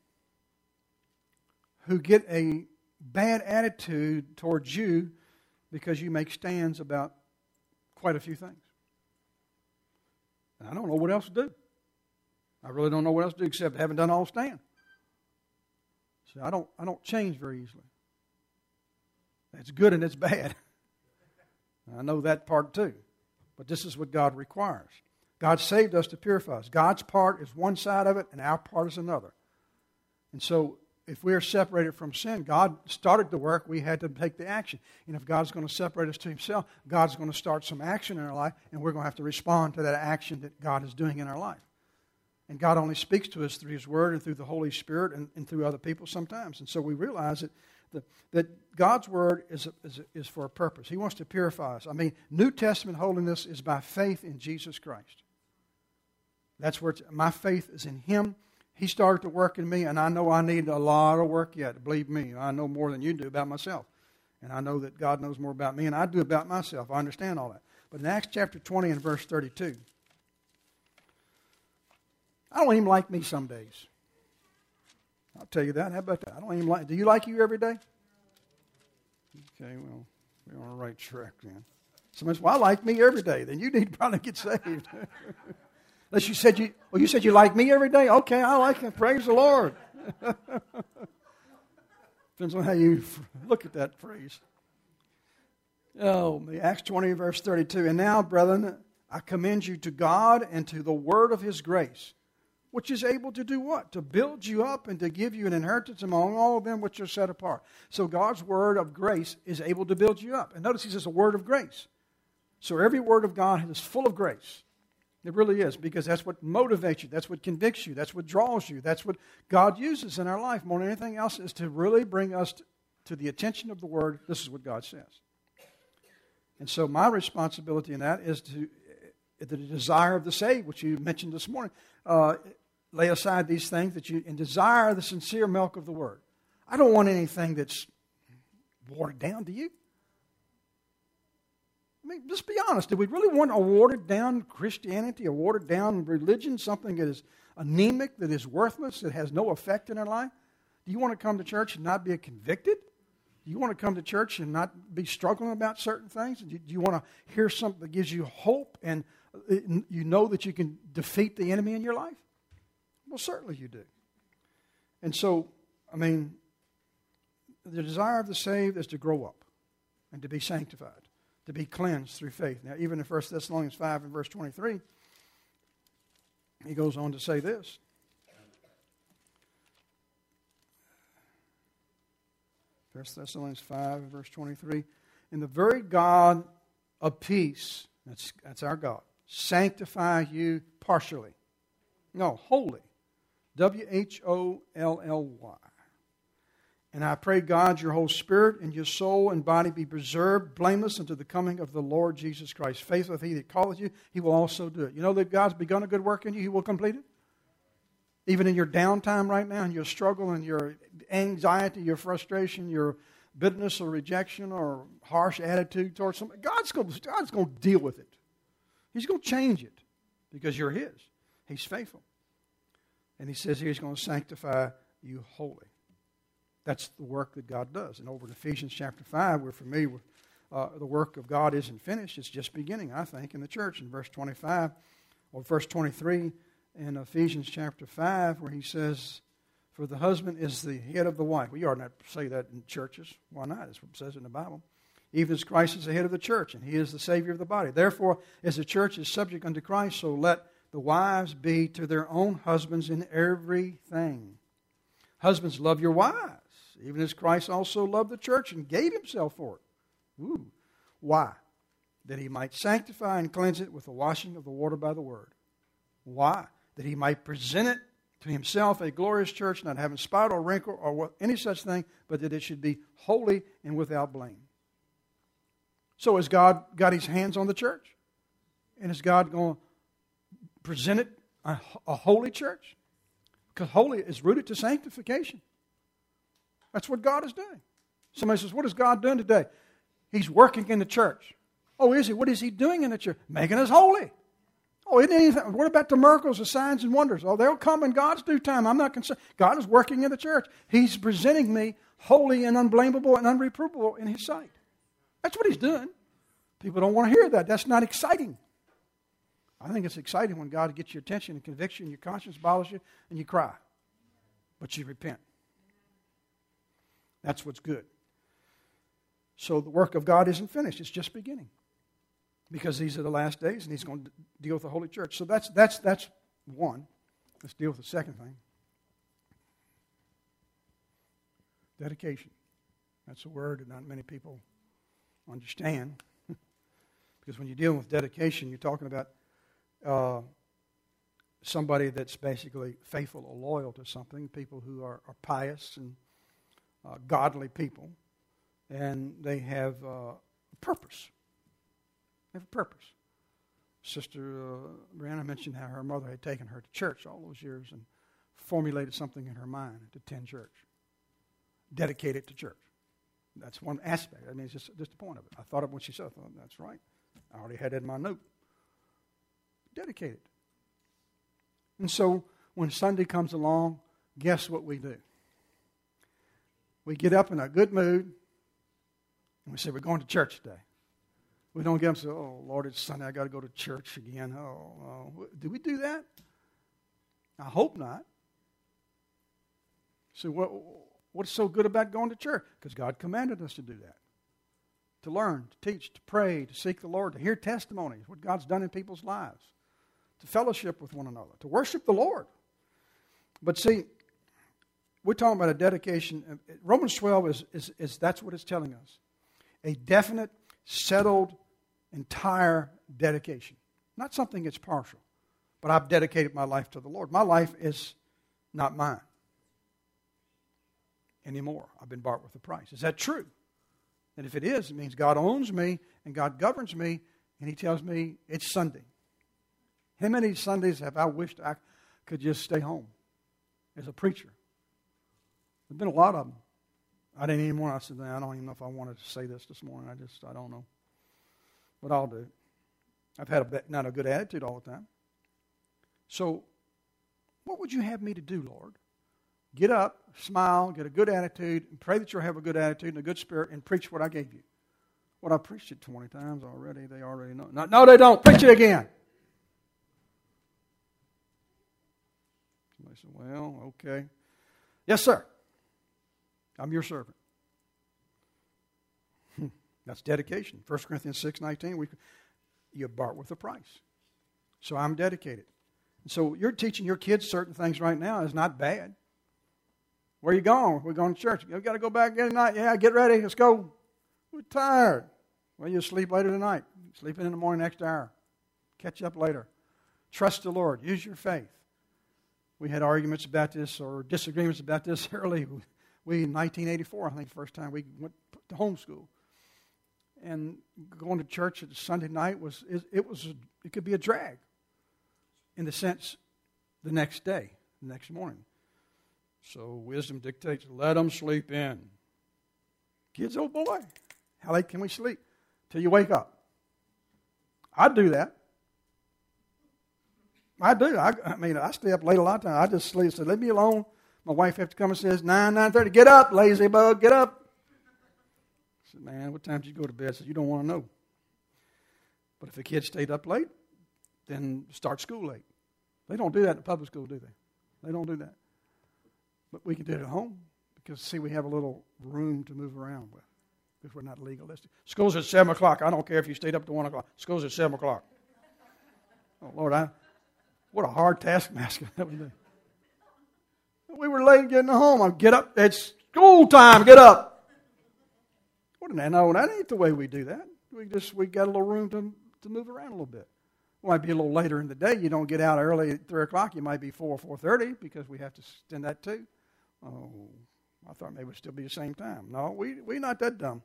who get a bad attitude towards you because you make stands about quite a few things. And I don't know what else to do. I really don't know what else to do except haven't done all stand. So I don't I don't change very easily. That's good and it's bad. I know that part too. But this is what God requires. God saved us to purify us. God's part is one side of it and our part is another. And so if we are separated from sin, God started the work, we had to take the action. And if God's going to separate us to himself, God's going to start some action in our life, and we're going to have to respond to that action that God is doing in our life. And God only speaks to us through his word and through the Holy Spirit and, and through other people sometimes. And so we realize that, that, that God's word is, a, is, a, is for a purpose. He wants to purify us. I mean, New Testament holiness is by faith in Jesus Christ. That's where it's, my faith is in him. He started to work in me, and I know I need a lot of work yet. Believe me, I know more than you do about myself. And I know that God knows more about me, and I do about myself. I understand all that. But in Acts chapter twenty and verse thirty-two, I don't even like me some days. I'll tell you that. How about that? I don't even like. Do you like you every day? Okay, well, we're on the right track then. Somebody says, "Well, I like me every day." Then you need to probably get saved. Unless you said you, well, you said you like me every day. Okay, I like it. Praise the Lord. Depends on how you look at that phrase. Oh, Acts twenty, verse thirty-two. "And now, brethren, I commend you to God and to the word of his grace, which is able to do what? To build you up and to give you an inheritance among all of them which are set apart." So God's word of grace is able to build you up. And notice he says a word of grace. So every word of God is full of grace. It really is, because that's what motivates you. That's what convicts you. That's what draws you. That's what God uses in our life more than anything else, is to really bring us to the attention of the word. This is what God says. And so my responsibility in that is to, the desire of the saved, which you mentioned this morning, uh, lay aside these things that you, and desire the sincere milk of the word. I don't want anything that's watered down. Do you? I mean, just be honest. Do we really want a watered down Christianity, a watered down religion, something that is anemic, that is worthless, that has no effect in our life? Do you want to come to church and not be convicted? Do you want to come to church and not be struggling about certain things? Do you want to hear something that gives you hope and you know that you can defeat the enemy in your life? Well, certainly you do. And so, I mean, the desire of the saved is to grow up and to be sanctified, to be cleansed through faith. Now, even in First Thessalonians five and verse twenty-three, he goes on to say this. First Thessalonians five and verse twenty-three, "And the very God of peace," that's, that's our God, "sanctify you partially." No, wholly. W H O L L Y. "And I pray God your whole spirit and your soul and body be preserved blameless unto the coming of the Lord Jesus Christ. Faithful he that calleth you, he will also do it." You know that God's begun a good work in you, he will complete it? Even in your downtime right now, and your struggle and your anxiety, your frustration, your bitterness or rejection or harsh attitude towards somebody, God's going, God's going to deal with it. He's going to change it because you're his. He's faithful. And he says here he's going to sanctify you wholly. That's the work that God does. And over in Ephesians chapter five, we're familiar with uh, the work of God isn't finished. It's just beginning, I think, in the church. In verse twenty-five, or verse twenty-three in Ephesians chapter five, where he says, for the husband is the head of the wife. We ought not say that in churches. Why not? That's what it says in the Bible. Even as Christ is the head of the church, and he is the Savior of the body. Therefore, as the church is subject unto Christ, so let the wives be to their own husbands in everything. Husbands, love your wives, even as Christ also loved the church and gave himself for it. Ooh. Why? That he might sanctify and cleanse it with the washing of the water by the word. Why? That he might present it to himself a glorious church, not having spot or wrinkle or what, any such thing, but that it should be holy and without blame. So has God got his hands on the church? And is God going to present it a, a holy church? Because holy is rooted to sanctification. That's what God is doing. Somebody says, what is God doing today? He's working in the church. Oh, is he? What is he doing in the church? Making us holy. Oh, isn't anything? What about the miracles, the signs and wonders? Oh, they'll come in God's due time. I'm not concerned. God is working in the church. He's presenting me holy and unblameable and unreprovable in his sight. That's what he's doing. People don't want to hear that. That's not exciting. I think it's exciting when God gets your attention and conviction, your conscience bothers you, and you cry. But you repent. That's what's good. So the work of God isn't finished. It's just beginning. Because these are the last days, and he's going to deal with the Holy Church. So that's that's that's one. Let's deal with the second thing. Dedication. That's a word that not many people understand. Because when you're dealing with dedication, you're talking about uh, somebody that's basically faithful or loyal to something, people who are, are pious and uh, godly people, and they have uh, a purpose. They have a purpose. Sister uh, Brianna mentioned how her mother had taken her to church all those years and formulated something in her mind to attend church, dedicate it to church. That's one aspect. I mean, it's just, just the point of it. I thought of when she said, I thought, that's right. I already had that in my note. Dedicated. And so when Sunday comes along, guess what we do? We get up in a good mood and we say, we're going to church today. We don't get up and say, oh, Lord, it's Sunday. I got to go to church again. Oh, oh, do we do that? I hope not. So what, what's so good about going to church? Because God commanded us to do that. To learn, to teach, to pray, to seek the Lord, to hear testimonies, what God's done in people's lives, to fellowship with one another, to worship the Lord. But see, we're talking about a dedication. Romans twelve is, is, is that's what it's telling us. A definite, settled, entire dedication. Not something that's partial. But I've dedicated my life to the Lord. My life is not mine anymore. I've been bought with a price. Is that true? And if it is, it means God owns me and God governs me, and he tells me it's Sunday. How many Sundays have I wished I could just stay home as a preacher? There's been a lot of them. I didn't even want to, I said, I don't even know if I wanted to say this this morning. I just, I don't know. But I'll do. I've had a, not a good attitude all the time. So, what would you have me to do, Lord? Get up, smile, get a good attitude, and pray that you'll have a good attitude and a good spirit, and preach what I gave you. Well, I preached it twenty times already. They already know. No, no they don't. Preach it again. Somebody said, well, okay. Yes, sir. I'm your servant. That's dedication. First Corinthians six nineteen, we, you're bought with a price. So I'm dedicated. And so you're teaching your kids certain things right now is not bad. Where are you going? We're going to church. You've got to go back again tonight. Yeah, get ready. Let's go. We're tired. Well, you'll sleep later tonight. Sleeping in the morning next hour. Catch up later. Trust the Lord. Use your faith. We had arguments about this or disagreements about this early. We, in nineteen eighty-four, I think, the first time we went to homeschool. And going to church at Sunday night was, it was, it could be a drag. In the sense, the next day, the next morning. So wisdom dictates, let them sleep in. Kids, oh boy, how late can we sleep? Till you wake up. I'd do that. I do. I, I mean, I stay up late a lot of times. I just sleep. So leave me alone. My wife have to come and says, nine, nine thirty, get up, lazy bug, get up. I said, man, what time did you go to bed? I said, you don't want to know. But if the kids stayed up late, then start school late. They don't do that in public school, do they? They don't do that. But we can do it at home because, see, we have a little room to move around with because we're not legalistic. School's at seven o'clock. I don't care if you stayed up to one o'clock. School's at seven o'clock. Oh, Lord, I, what a hard taskmaster that would be. We were late getting home. I get up. It's school time. Get up. What did I know? That ain't the way we do that. We just we got a little room to to move around a little bit. It might be a little later in the day. You don't get out early at three o'clock. You might be four or four thirty because we have to extend that too. Oh, I thought maybe it would still be the same time. No, we we're not that dumb.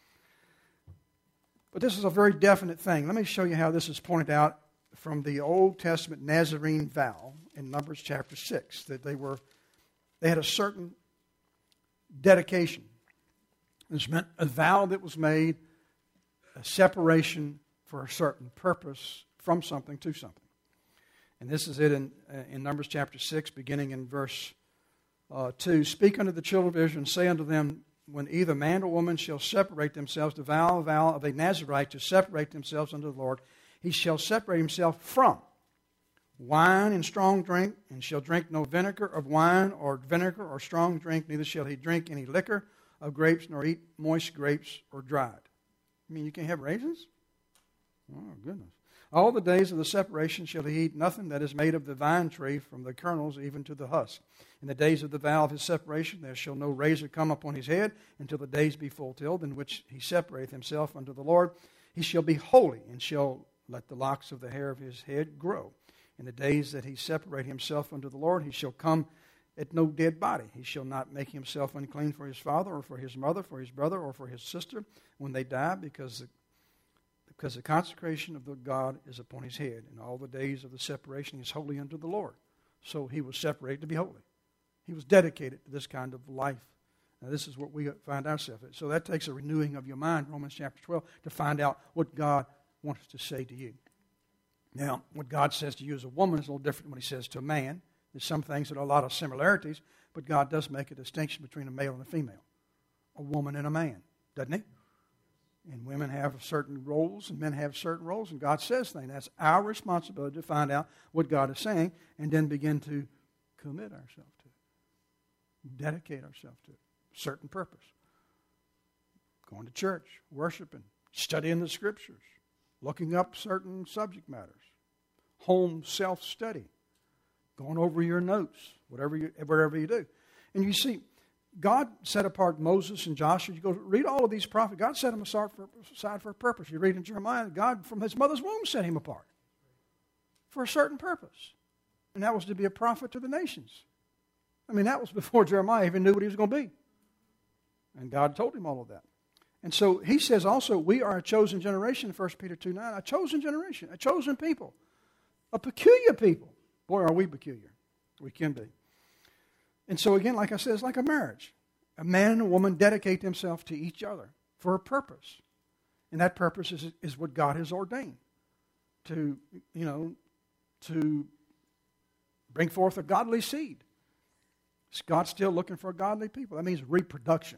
But this is a very definite thing. Let me show you how this is pointed out from the Old Testament Nazarene vow in Numbers chapter six. That they were they had a certain dedication. This meant a vow that was made, a separation for a certain purpose from something to something. And this is it in, in Numbers chapter six, beginning in verse uh, two. Speak unto the children of Israel, and say unto them, when either man or woman shall separate themselves, to vow a vow of a Nazarite to separate themselves unto the Lord, he shall separate himself from wine and strong drink, and shall drink no vinegar of wine or vinegar or strong drink, neither shall he drink any liquor of grapes, nor eat moist grapes or dried. I mean, you can't have raisins? Oh, goodness. All the days of the separation shall he eat nothing that is made of the vine tree, from the kernels even to the husk. In the days of the vow of his separation there shall no razor come upon his head until the days be fulfilled, in which he separateth himself unto the Lord. He shall be holy, and shall let the locks of the hair of his head grow. In the days that he separate himself unto the Lord, he shall come at no dead body. He shall not make himself unclean for his father, or for his mother, for his brother, or for his sister, when they die, because the, because the consecration of the God is upon his head. And all the days of the separation he is holy unto the Lord. So he was separated to be holy. He was dedicated to this kind of life. Now this is what we find ourselves in. So that takes a renewing of your mind, Romans chapter twelve, to find out what God wants to say to you. Now, what God says to you as a woman is a little different than what he says to a man. There's some things that are a lot of similarities, but God does make a distinction between a male and a female, a woman and a man, doesn't he? And women have certain roles, and men have certain roles, and God says things. That's our responsibility to find out what God is saying, and then begin to commit ourselves to it, dedicate ourselves to it, certain purpose. Going to church, worshiping, studying the Scriptures, looking up certain subject matters, home self-study, going over your notes, whatever you, whatever you do. And you see, God set apart Moses and Joshua. You go read all of these prophets. God set them aside for, aside for a purpose. You read in Jeremiah, God from his mother's womb set him apart for a certain purpose. And that was to be a prophet to the nations. I mean, that was before Jeremiah even knew what he was going to be. And God told him all of that. And so he says also, we are a chosen generation, First Peter two nine, a chosen generation, a chosen people, a peculiar people. Boy, are we peculiar. We can be. And so again, like I said, it's like a marriage. A man and a woman dedicate themselves to each other for a purpose. And that purpose is, is what God has ordained. To, you know, to bring forth a godly seed. God's still looking for godly people. That means reproduction.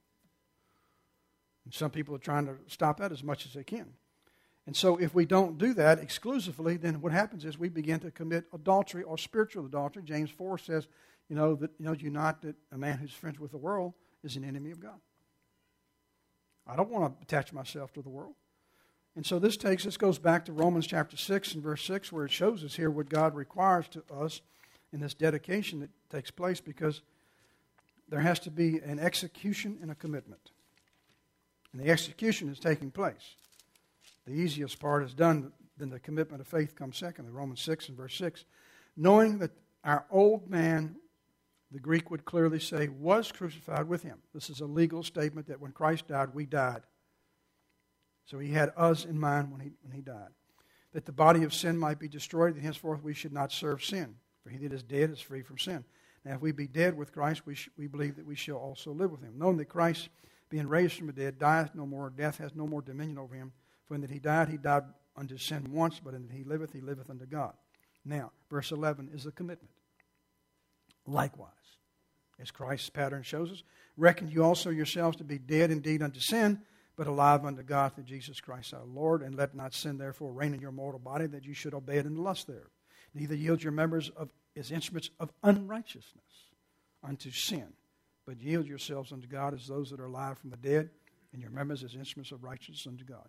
And some people are trying to stop that as much as they can. And so if we don't do that exclusively, then what happens is we begin to commit adultery or spiritual adultery. James four says, you know, that you know you not that a man who's friends with the world is an enemy of God. I don't want to attach myself to the world. And so this takes us goes back to Romans chapter six and verse six, where it shows us here what God requires to us in this dedication that takes place, because there has to be an execution and a commitment. And the execution is taking place. The easiest part is done, then the commitment of faith comes second, in Romans six and verse six. Knowing that our old man, the Greek would clearly say, was crucified with him. This is a legal statement that when Christ died, we died. So he had us in mind when he, when he died. That the body of sin might be destroyed, and henceforth we should not serve sin. For he that is dead is free from sin. Now if we be dead with Christ, we, sh- we believe that we shall also live with him. Knowing that Christ, being raised from the dead, dieth no more, death has no more dominion over him. For in that he died, he died unto sin once, but in that he liveth, he liveth unto God. Now, verse eleven is a commitment. Likewise, as Christ's pattern shows us, reckon you also yourselves to be dead indeed unto sin, but alive unto God through Jesus Christ our Lord. And let not sin therefore reign in your mortal body, that you should obey it in the lust thereof. Neither yield your members of, as instruments of unrighteousness unto sin, but yield yourselves unto God as those that are alive from the dead, and your members as instruments of righteousness unto God.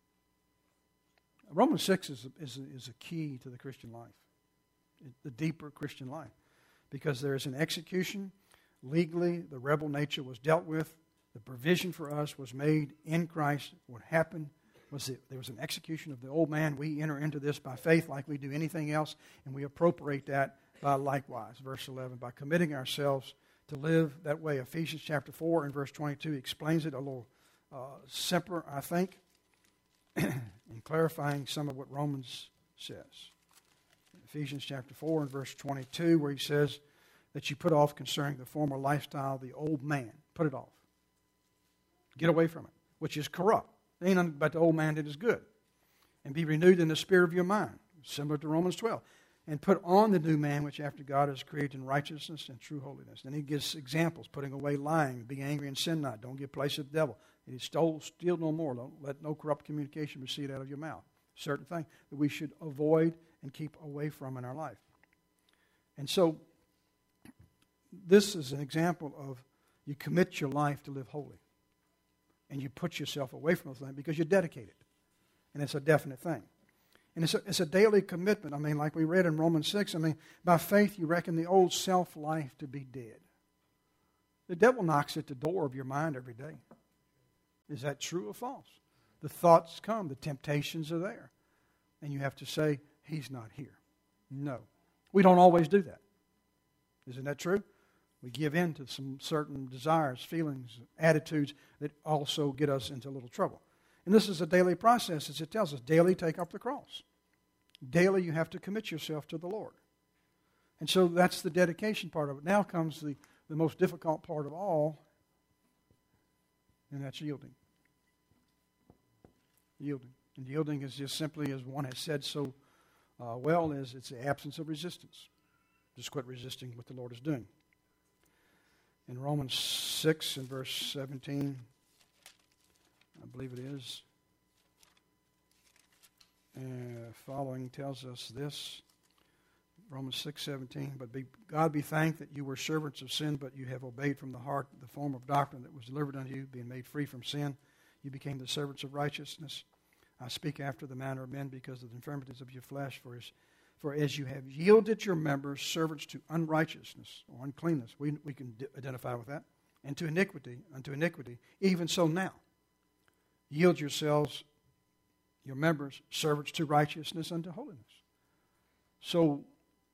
Romans six is a, is a, is a key to the Christian life, the deeper Christian life, because there is an execution. Legally, the rebel nature was dealt with. The provision for us was made in Christ. What happened was that there was an execution of the old man. We enter into this by faith like we do anything else, and we appropriate that by likewise. Verse eleven, by committing ourselves to live that way. Ephesians chapter four and verse twenty-two explains it a little uh, simpler, I think, in clarifying some of what Romans says. Ephesians chapter four and verse twenty-two, where he says that you put off concerning the former lifestyle, the old man. Put it off. Get away from it, which is corrupt. There ain't nothing but the old man that is good. And be renewed in the spirit of your mind, similar to Romans twelve. And put on the new man, which after God is created in righteousness and true holiness. Then he gives examples, putting away lying, be angry and sin not. Don't give place to the devil. He stole, steal no more. Don't let no corrupt communication proceed out of your mouth. Certain things that we should avoid and keep away from in our life. And so, this is an example of you commit your life to live holy. And you put yourself away from those things because you're dedicated. And it's a definite thing. And it's a, it's a daily commitment. I mean, like we read in Romans six, I mean, by faith you reckon the old self-life to be dead. The devil knocks at the door of your mind every day. Is that true or false? The thoughts come, the temptations are there. And you have to say, he's not here. No. We don't always do that. Isn't that true? We give in to some certain desires, feelings, attitudes that also get us into a little trouble. And this is a daily process, as it tells us. Daily take up the cross. Daily you have to commit yourself to the Lord. And so that's the dedication part of it. Now comes the, the most difficult part of all, and that's yielding. Yielding. And yielding is just simply, as one has said so uh, well, is it's the absence of resistance. Just quit resisting what the Lord is doing. In Romans six and verse seventeen, I believe it is, uh, following tells us this, Romans six seventeen, but be, God be thanked that you were servants of sin, but you have obeyed from the heart the form of doctrine that was delivered unto you, being made free from sin. You became the servants of righteousness. I speak after the manner of men because of the infirmities of your flesh, for as For as you have yielded your members servants to unrighteousness or uncleanness, we, we can d- identify with that, and to iniquity, unto iniquity, even so now, yield yourselves, your members, servants to righteousness unto holiness. So,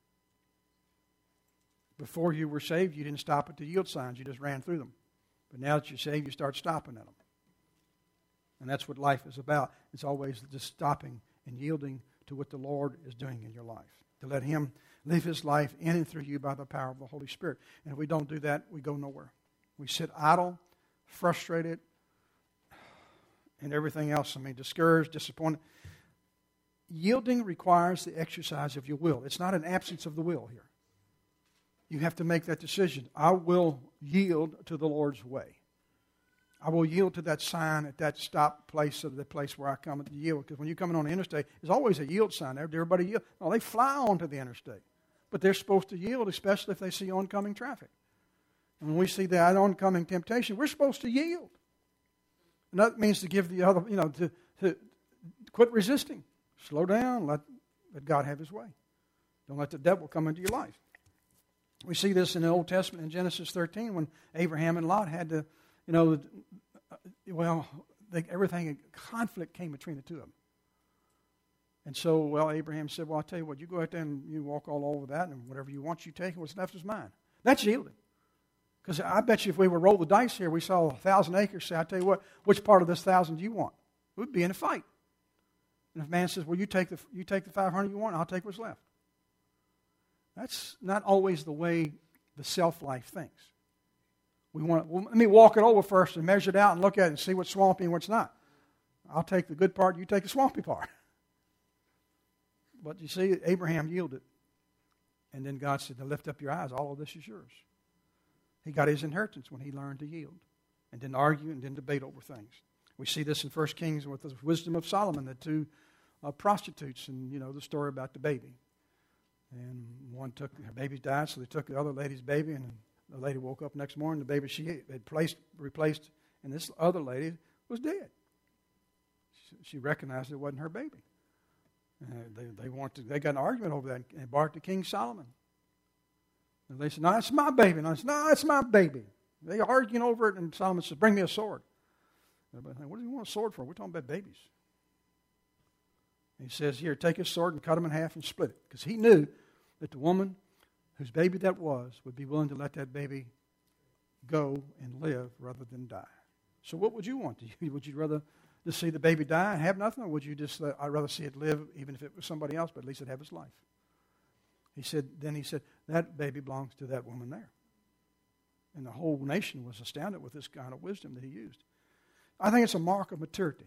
before you were saved, you didn't stop at the yield signs, you just ran through them. But now that you're saved, you start stopping at them. And that's what life is about. It's always just stopping and yielding to what the Lord is doing in your life. To let Him live His life in and through you by the power of the Holy Spirit. And if we don't do that, we go nowhere. We sit idle, frustrated, and everything else. I mean, discouraged, disappointed. Yielding requires the exercise of your will. It's not an absence of the will here. You have to make that decision. I will yield to the Lord's way. I will yield to that sign at that stop place of the place where I come to yield. Because when you're coming on the interstate, there's always a yield sign there. Everybody yield. No, they fly onto the interstate. But they're supposed to yield, especially if they see oncoming traffic. And when we see that oncoming temptation, we're supposed to yield. And that means to give the other, you know, to, to quit resisting. Slow down. Let, let God have His way. Don't let the devil come into your life. We see this in the Old Testament in Genesis thirteen when Abraham and Lot had to, you know, well, they, everything, conflict came between the two of them. And so, well, Abraham said, well, I'll tell you what, you go out there and you walk all over that, and whatever you want, you take, and what's left is mine. That's yielding. Because I bet you if we were roll the dice here, we saw a thousand acres, say, I'll tell you what, which part of this thousand do you want? We'd be in a fight. And if man says, well, you take the you take the five hundred you want, I'll take what's left. That's not always the way the self-life thinks. We want well, let me walk it over first and measure it out and look at it and see what's swampy and what's not. I'll take the good part, you take the swampy part. But you see, Abraham yielded. And then God said, now lift up your eyes. All of this is yours. He got his inheritance when he learned to yield and didn't argue and didn't debate over things. We see this in First Kings with the wisdom of Solomon, the two uh, prostitutes, and you know the story about the baby. And one took, her baby died, so they took the other lady's baby, and the lady woke up next morning, the baby she had placed, replaced, and this other lady was dead. She, she recognized it wasn't her baby. And they, they, wanted, they got an argument over that, and they brought it to King Solomon. And they said, no, it's my baby. And I said, no, it's my baby. They arguing over it, and Solomon says, bring me a sword. Everybody said, what do you want a sword for? We're talking about babies. And he says, here, take his sword and cut him in half and split it. Because he knew that the woman whose baby that was would be willing to let that baby go and live rather than die. So what would you want? Would you rather just see the baby die and have nothing, or would you just let, I'd rather see it live, even if it was somebody else, but at least it have its life? He said, then he said, that baby belongs to that woman there. And the whole nation was astounded with this kind of wisdom that he used. I think it's a mark of maturity.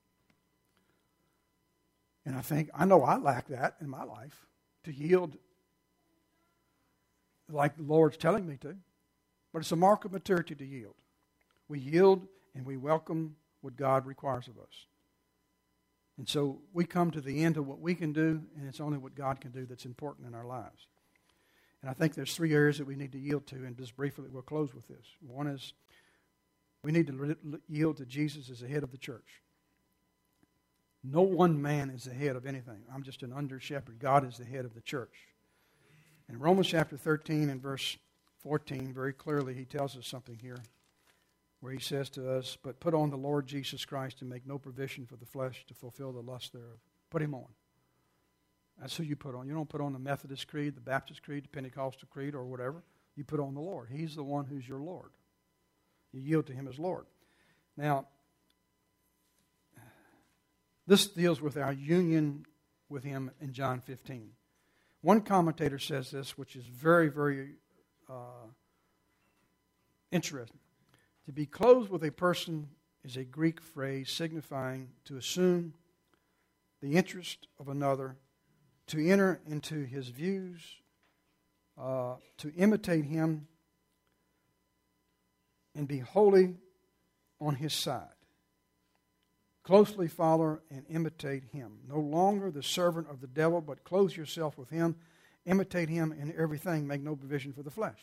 And I think, I know I lack that in my life, to yield like the Lord's telling me to. But it's a mark of maturity to yield. We yield and we welcome what God requires of us. And so we come to the end of what we can do, and it's only what God can do that's important in our lives. And I think there's three areas that we need to yield to, and just briefly we'll close with this. One is we need to yield to Jesus as the head of the church. No one man is the head of anything. I'm just an under shepherd. God is the head of the church. In Romans chapter thirteen and verse fourteen, very clearly he tells us something here, where he says to us, but put on the Lord Jesus Christ and make no provision for the flesh to fulfill the lust thereof. Put him on. That's who you put on. You don't put on the Methodist creed, the Baptist creed, the Pentecostal creed, or whatever. You put on the Lord. He's the one who's your Lord. You yield to him as Lord. Now, this deals with our union with him in John fifteen. One commentator says this, which is very, very uh, interesting. To be clothed with a person is a Greek phrase signifying to assume the interest of another, to enter into his views, uh, to imitate him, and be wholly on his side. Closely follow and imitate him. No longer the servant of the devil, but clothe yourself with him. Imitate him in everything. Make no provision for the flesh.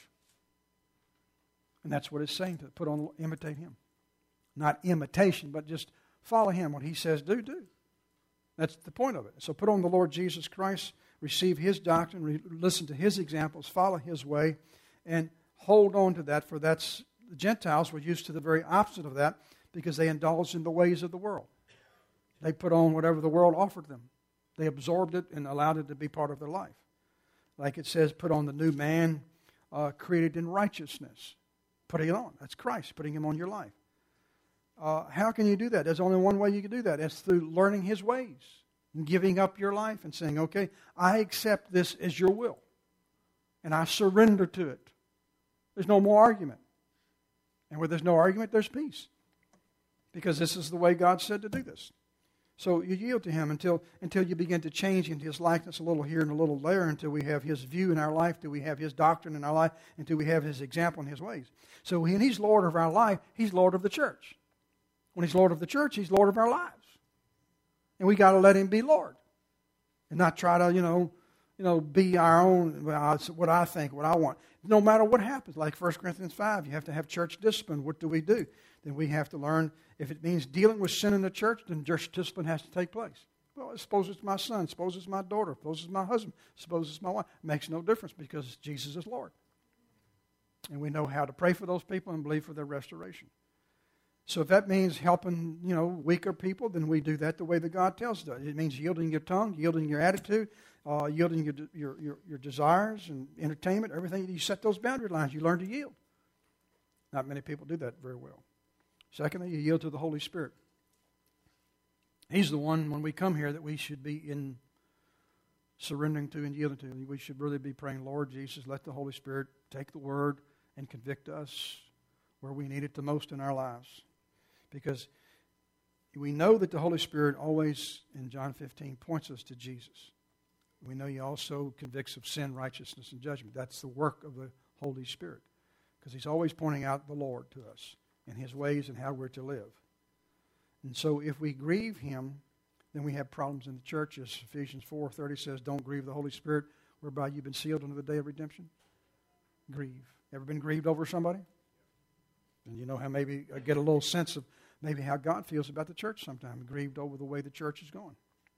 And that's what it's saying, to put on, imitate him. Not imitation, but just follow him. What he says, do, do. That's the point of it. So put on the Lord Jesus Christ, receive his doctrine, re- listen to his examples, follow his way, and hold on to that, for that's, the Gentiles were used to the very opposite of that, because they indulged in the ways of the world. They put on whatever the world offered them. They absorbed it and allowed it to be part of their life. Like it says, put on the new man uh, created in righteousness. Putting it on. That's Christ, putting him on your life. Uh, how can you do that? There's only one way you can do that. That's through learning his ways. And giving up your life and saying, okay, I accept this as your will. And I surrender to it. There's no more argument. And where there's no argument, there's peace. Because this is the way God said to do this. So you yield to him until until you begin to change into his likeness a little here and a little there, until we have his view in our life, until we have his doctrine in our life, until we have his example in his ways. So when he's Lord of our life, he's Lord of the church. When he's Lord of the church, he's Lord of our lives. And we got to let him be Lord. And not try to, you know, you know, be our own, well, what I think, what I want. No matter what happens, like First Corinthians five, you have to have church discipline. What do we do? Then we have to learn, if it means dealing with sin in the church, then church discipline has to take place. Well, suppose it's my son, suppose it's my daughter, suppose it's my husband, suppose it's my wife. It makes no difference, because Jesus is Lord. And we know how to pray for those people and believe for their restoration. So if that means helping, you know, weaker people, then we do that the way that God tells us. It means yielding your tongue, yielding your attitude, uh, yielding your, your, your, your desires and entertainment, everything. You set those boundary lines. You learn to yield. Not many people do that very well. Secondly, you yield to the Holy Spirit. He's the one, when we come here, that we should be in surrendering to and yielding to. We should really be praying, Lord Jesus, let the Holy Spirit take the word and convict us where we need it the most in our lives. Because we know that the Holy Spirit always, in John fifteen, points us to Jesus. We know He also convicts of sin, righteousness, and judgment. That's the work of the Holy Spirit, because He's always pointing out the Lord to us and His ways and how we're to live. And so if we grieve Him, then we have problems in the church. As Ephesians four thirty says, don't grieve the Holy Spirit, whereby you've been sealed unto the day of redemption. Grieve. Ever been grieved over somebody? And you know how maybe I get a little sense of maybe how God feels about the church sometimes, grieved over the way the church is going.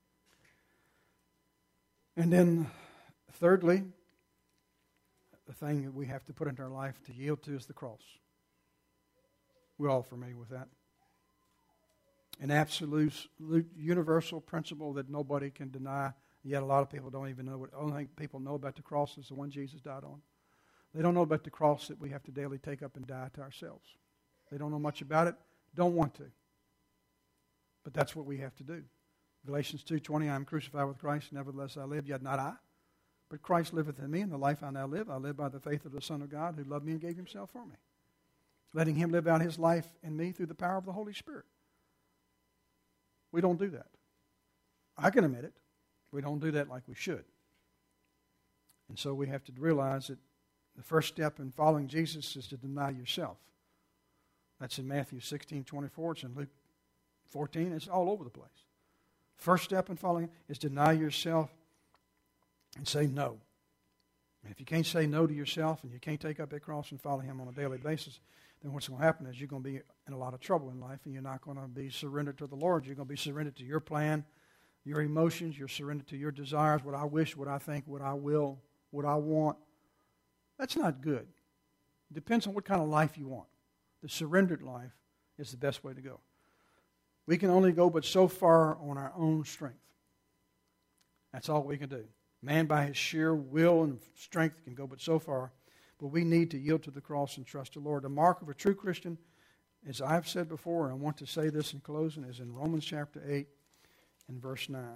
And then, thirdly, the thing that we have to put into our life to yield to is the cross. We're all familiar with that. An absolute, universal principle that nobody can deny, yet a lot of people don't even know what. The only thing people know about the cross is the one Jesus died on. They don't know about the cross that we have to daily take up and die to ourselves. They don't know much about it, don't want to. But that's what we have to do. Galatians two twenty, I am crucified with Christ, nevertheless I live, yet not I. But Christ liveth in me, and the life I now live, I live by the faith of the Son of God, who loved me and gave Himself for me. Letting Him live out His life in me through the power of the Holy Spirit. We don't do that. I can admit it. We don't do that like we should. And so we have to realize that the first step in following Jesus is to deny yourself. That's in Matthew sixteen twenty-four. It's in Luke fourteen. It's all over the place. First step in following is deny yourself and say no. And if you can't say no to yourself and you can't take up that cross and follow Him on a daily basis, then what's going to happen is you're going to be in a lot of trouble in life, and you're not going to be surrendered to the Lord. You're going to be surrendered to your plan, your emotions. You're surrendered to your desires, what I wish, what I think, what I will, what I want. That's not good. It depends on what kind of life you want. The surrendered life is the best way to go. We can only go but so far on our own strength. That's all we can do. Man by his sheer will and strength can go but so far. But we need to yield to the cross and trust the Lord. The mark of a true Christian, as I've said before, and I want to say this in closing, is in Romans chapter eight and verse nine.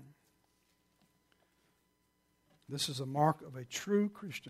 This is a mark of a true Christian,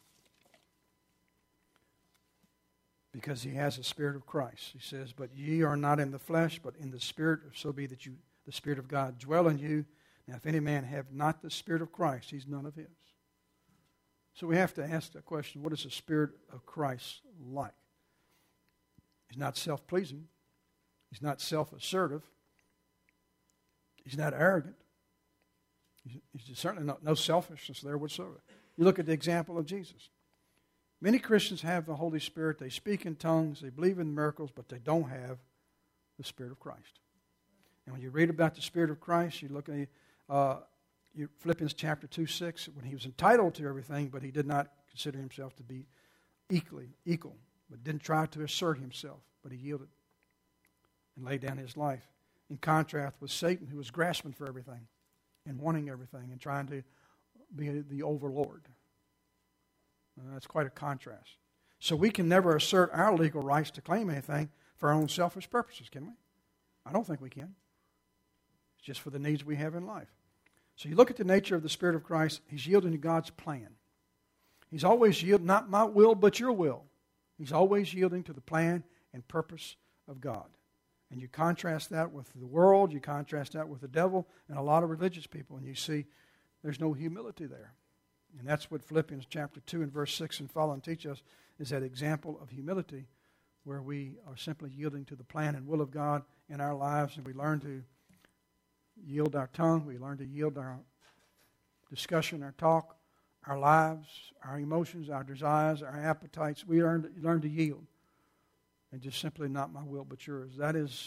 because he has the Spirit of Christ. He says, but ye are not in the flesh, but in the Spirit, so be that you, the Spirit of God dwell in you. Now, if any man have not the Spirit of Christ, he's none of His. So we have to ask the question, what is the Spirit of Christ like? He's not self-pleasing. He's not self-assertive. He's not arrogant. He's certainly not, no selfishness there whatsoever. You look at the example of Jesus. Many Christians have the Holy Spirit. They speak in tongues. They believe in miracles, but they don't have the Spirit of Christ. And when you read about the Spirit of Christ, you look at uh, you, Philippians chapter two, six, when he was entitled to everything, but he did not consider himself to be equally equal, but didn't try to assert himself, but he yielded and laid down his life. In contrast with Satan, who was grasping for everything and wanting everything and trying to be the overlord. Uh, that's quite a contrast. So we can never assert our legal rights to claim anything for our own selfish purposes, can we? I don't think we can. It's just for the needs we have in life. So you look at the nature of the Spirit of Christ, He's yielding to God's plan. He's always yielding, not my will, but your will. He's always yielding to the plan and purpose of God. And you contrast that with the world, you contrast that with the devil and a lot of religious people, and you see there's no humility there. And that's what Philippians chapter two and verse six and following teach us, is that example of humility where we are simply yielding to the plan and will of God in our lives, and we learn to yield our tongue, we learn to yield our discussion, our talk, our lives, our emotions, our desires, our appetites. We learn to, learn to yield. And just simply, not my will but yours. That is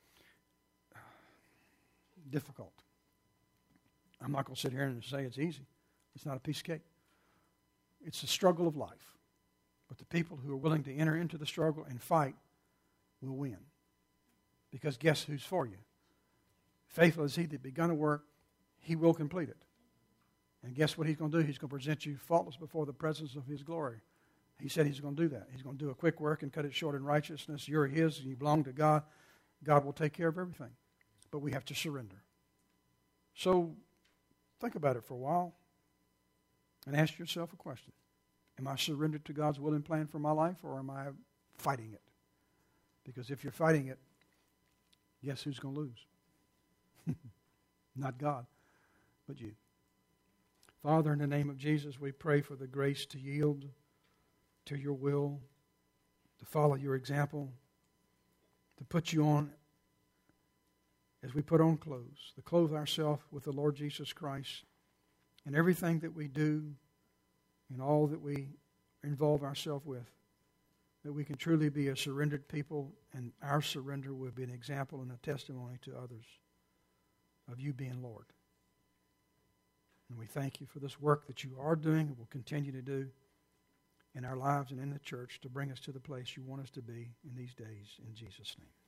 difficult. I'm not going to sit here and say it's easy. It's not a piece of cake. It's a struggle of life. But the people who are willing to enter into the struggle and fight will win. Because guess who's for you? Faithful is He that begun a work, He will complete it. And guess what He's going to do? He's going to present you faultless before the presence of His glory. He said He's going to do that. He's going to do a quick work and cut it short in righteousness. You're His and you belong to God. God will take care of everything. But we have to surrender. So think about it for a while and ask yourself a question. Am I surrendered to God's will and plan for my life, or am I fighting it? Because if you're fighting it, guess who's going to lose? Not God, but you. Father, in the name of Jesus, we pray for the grace to yield to your will, to follow your example, to put you on as we put on clothes, to clothe ourselves with the Lord Jesus Christ in everything that we do, in all that we involve ourselves with, that we can truly be a surrendered people, and our surrender will be an example and a testimony to others of you being Lord. And we thank you for this work that you are doing and will continue to do in our lives and in the church to bring us to the place you want us to be in these days. In Jesus' name.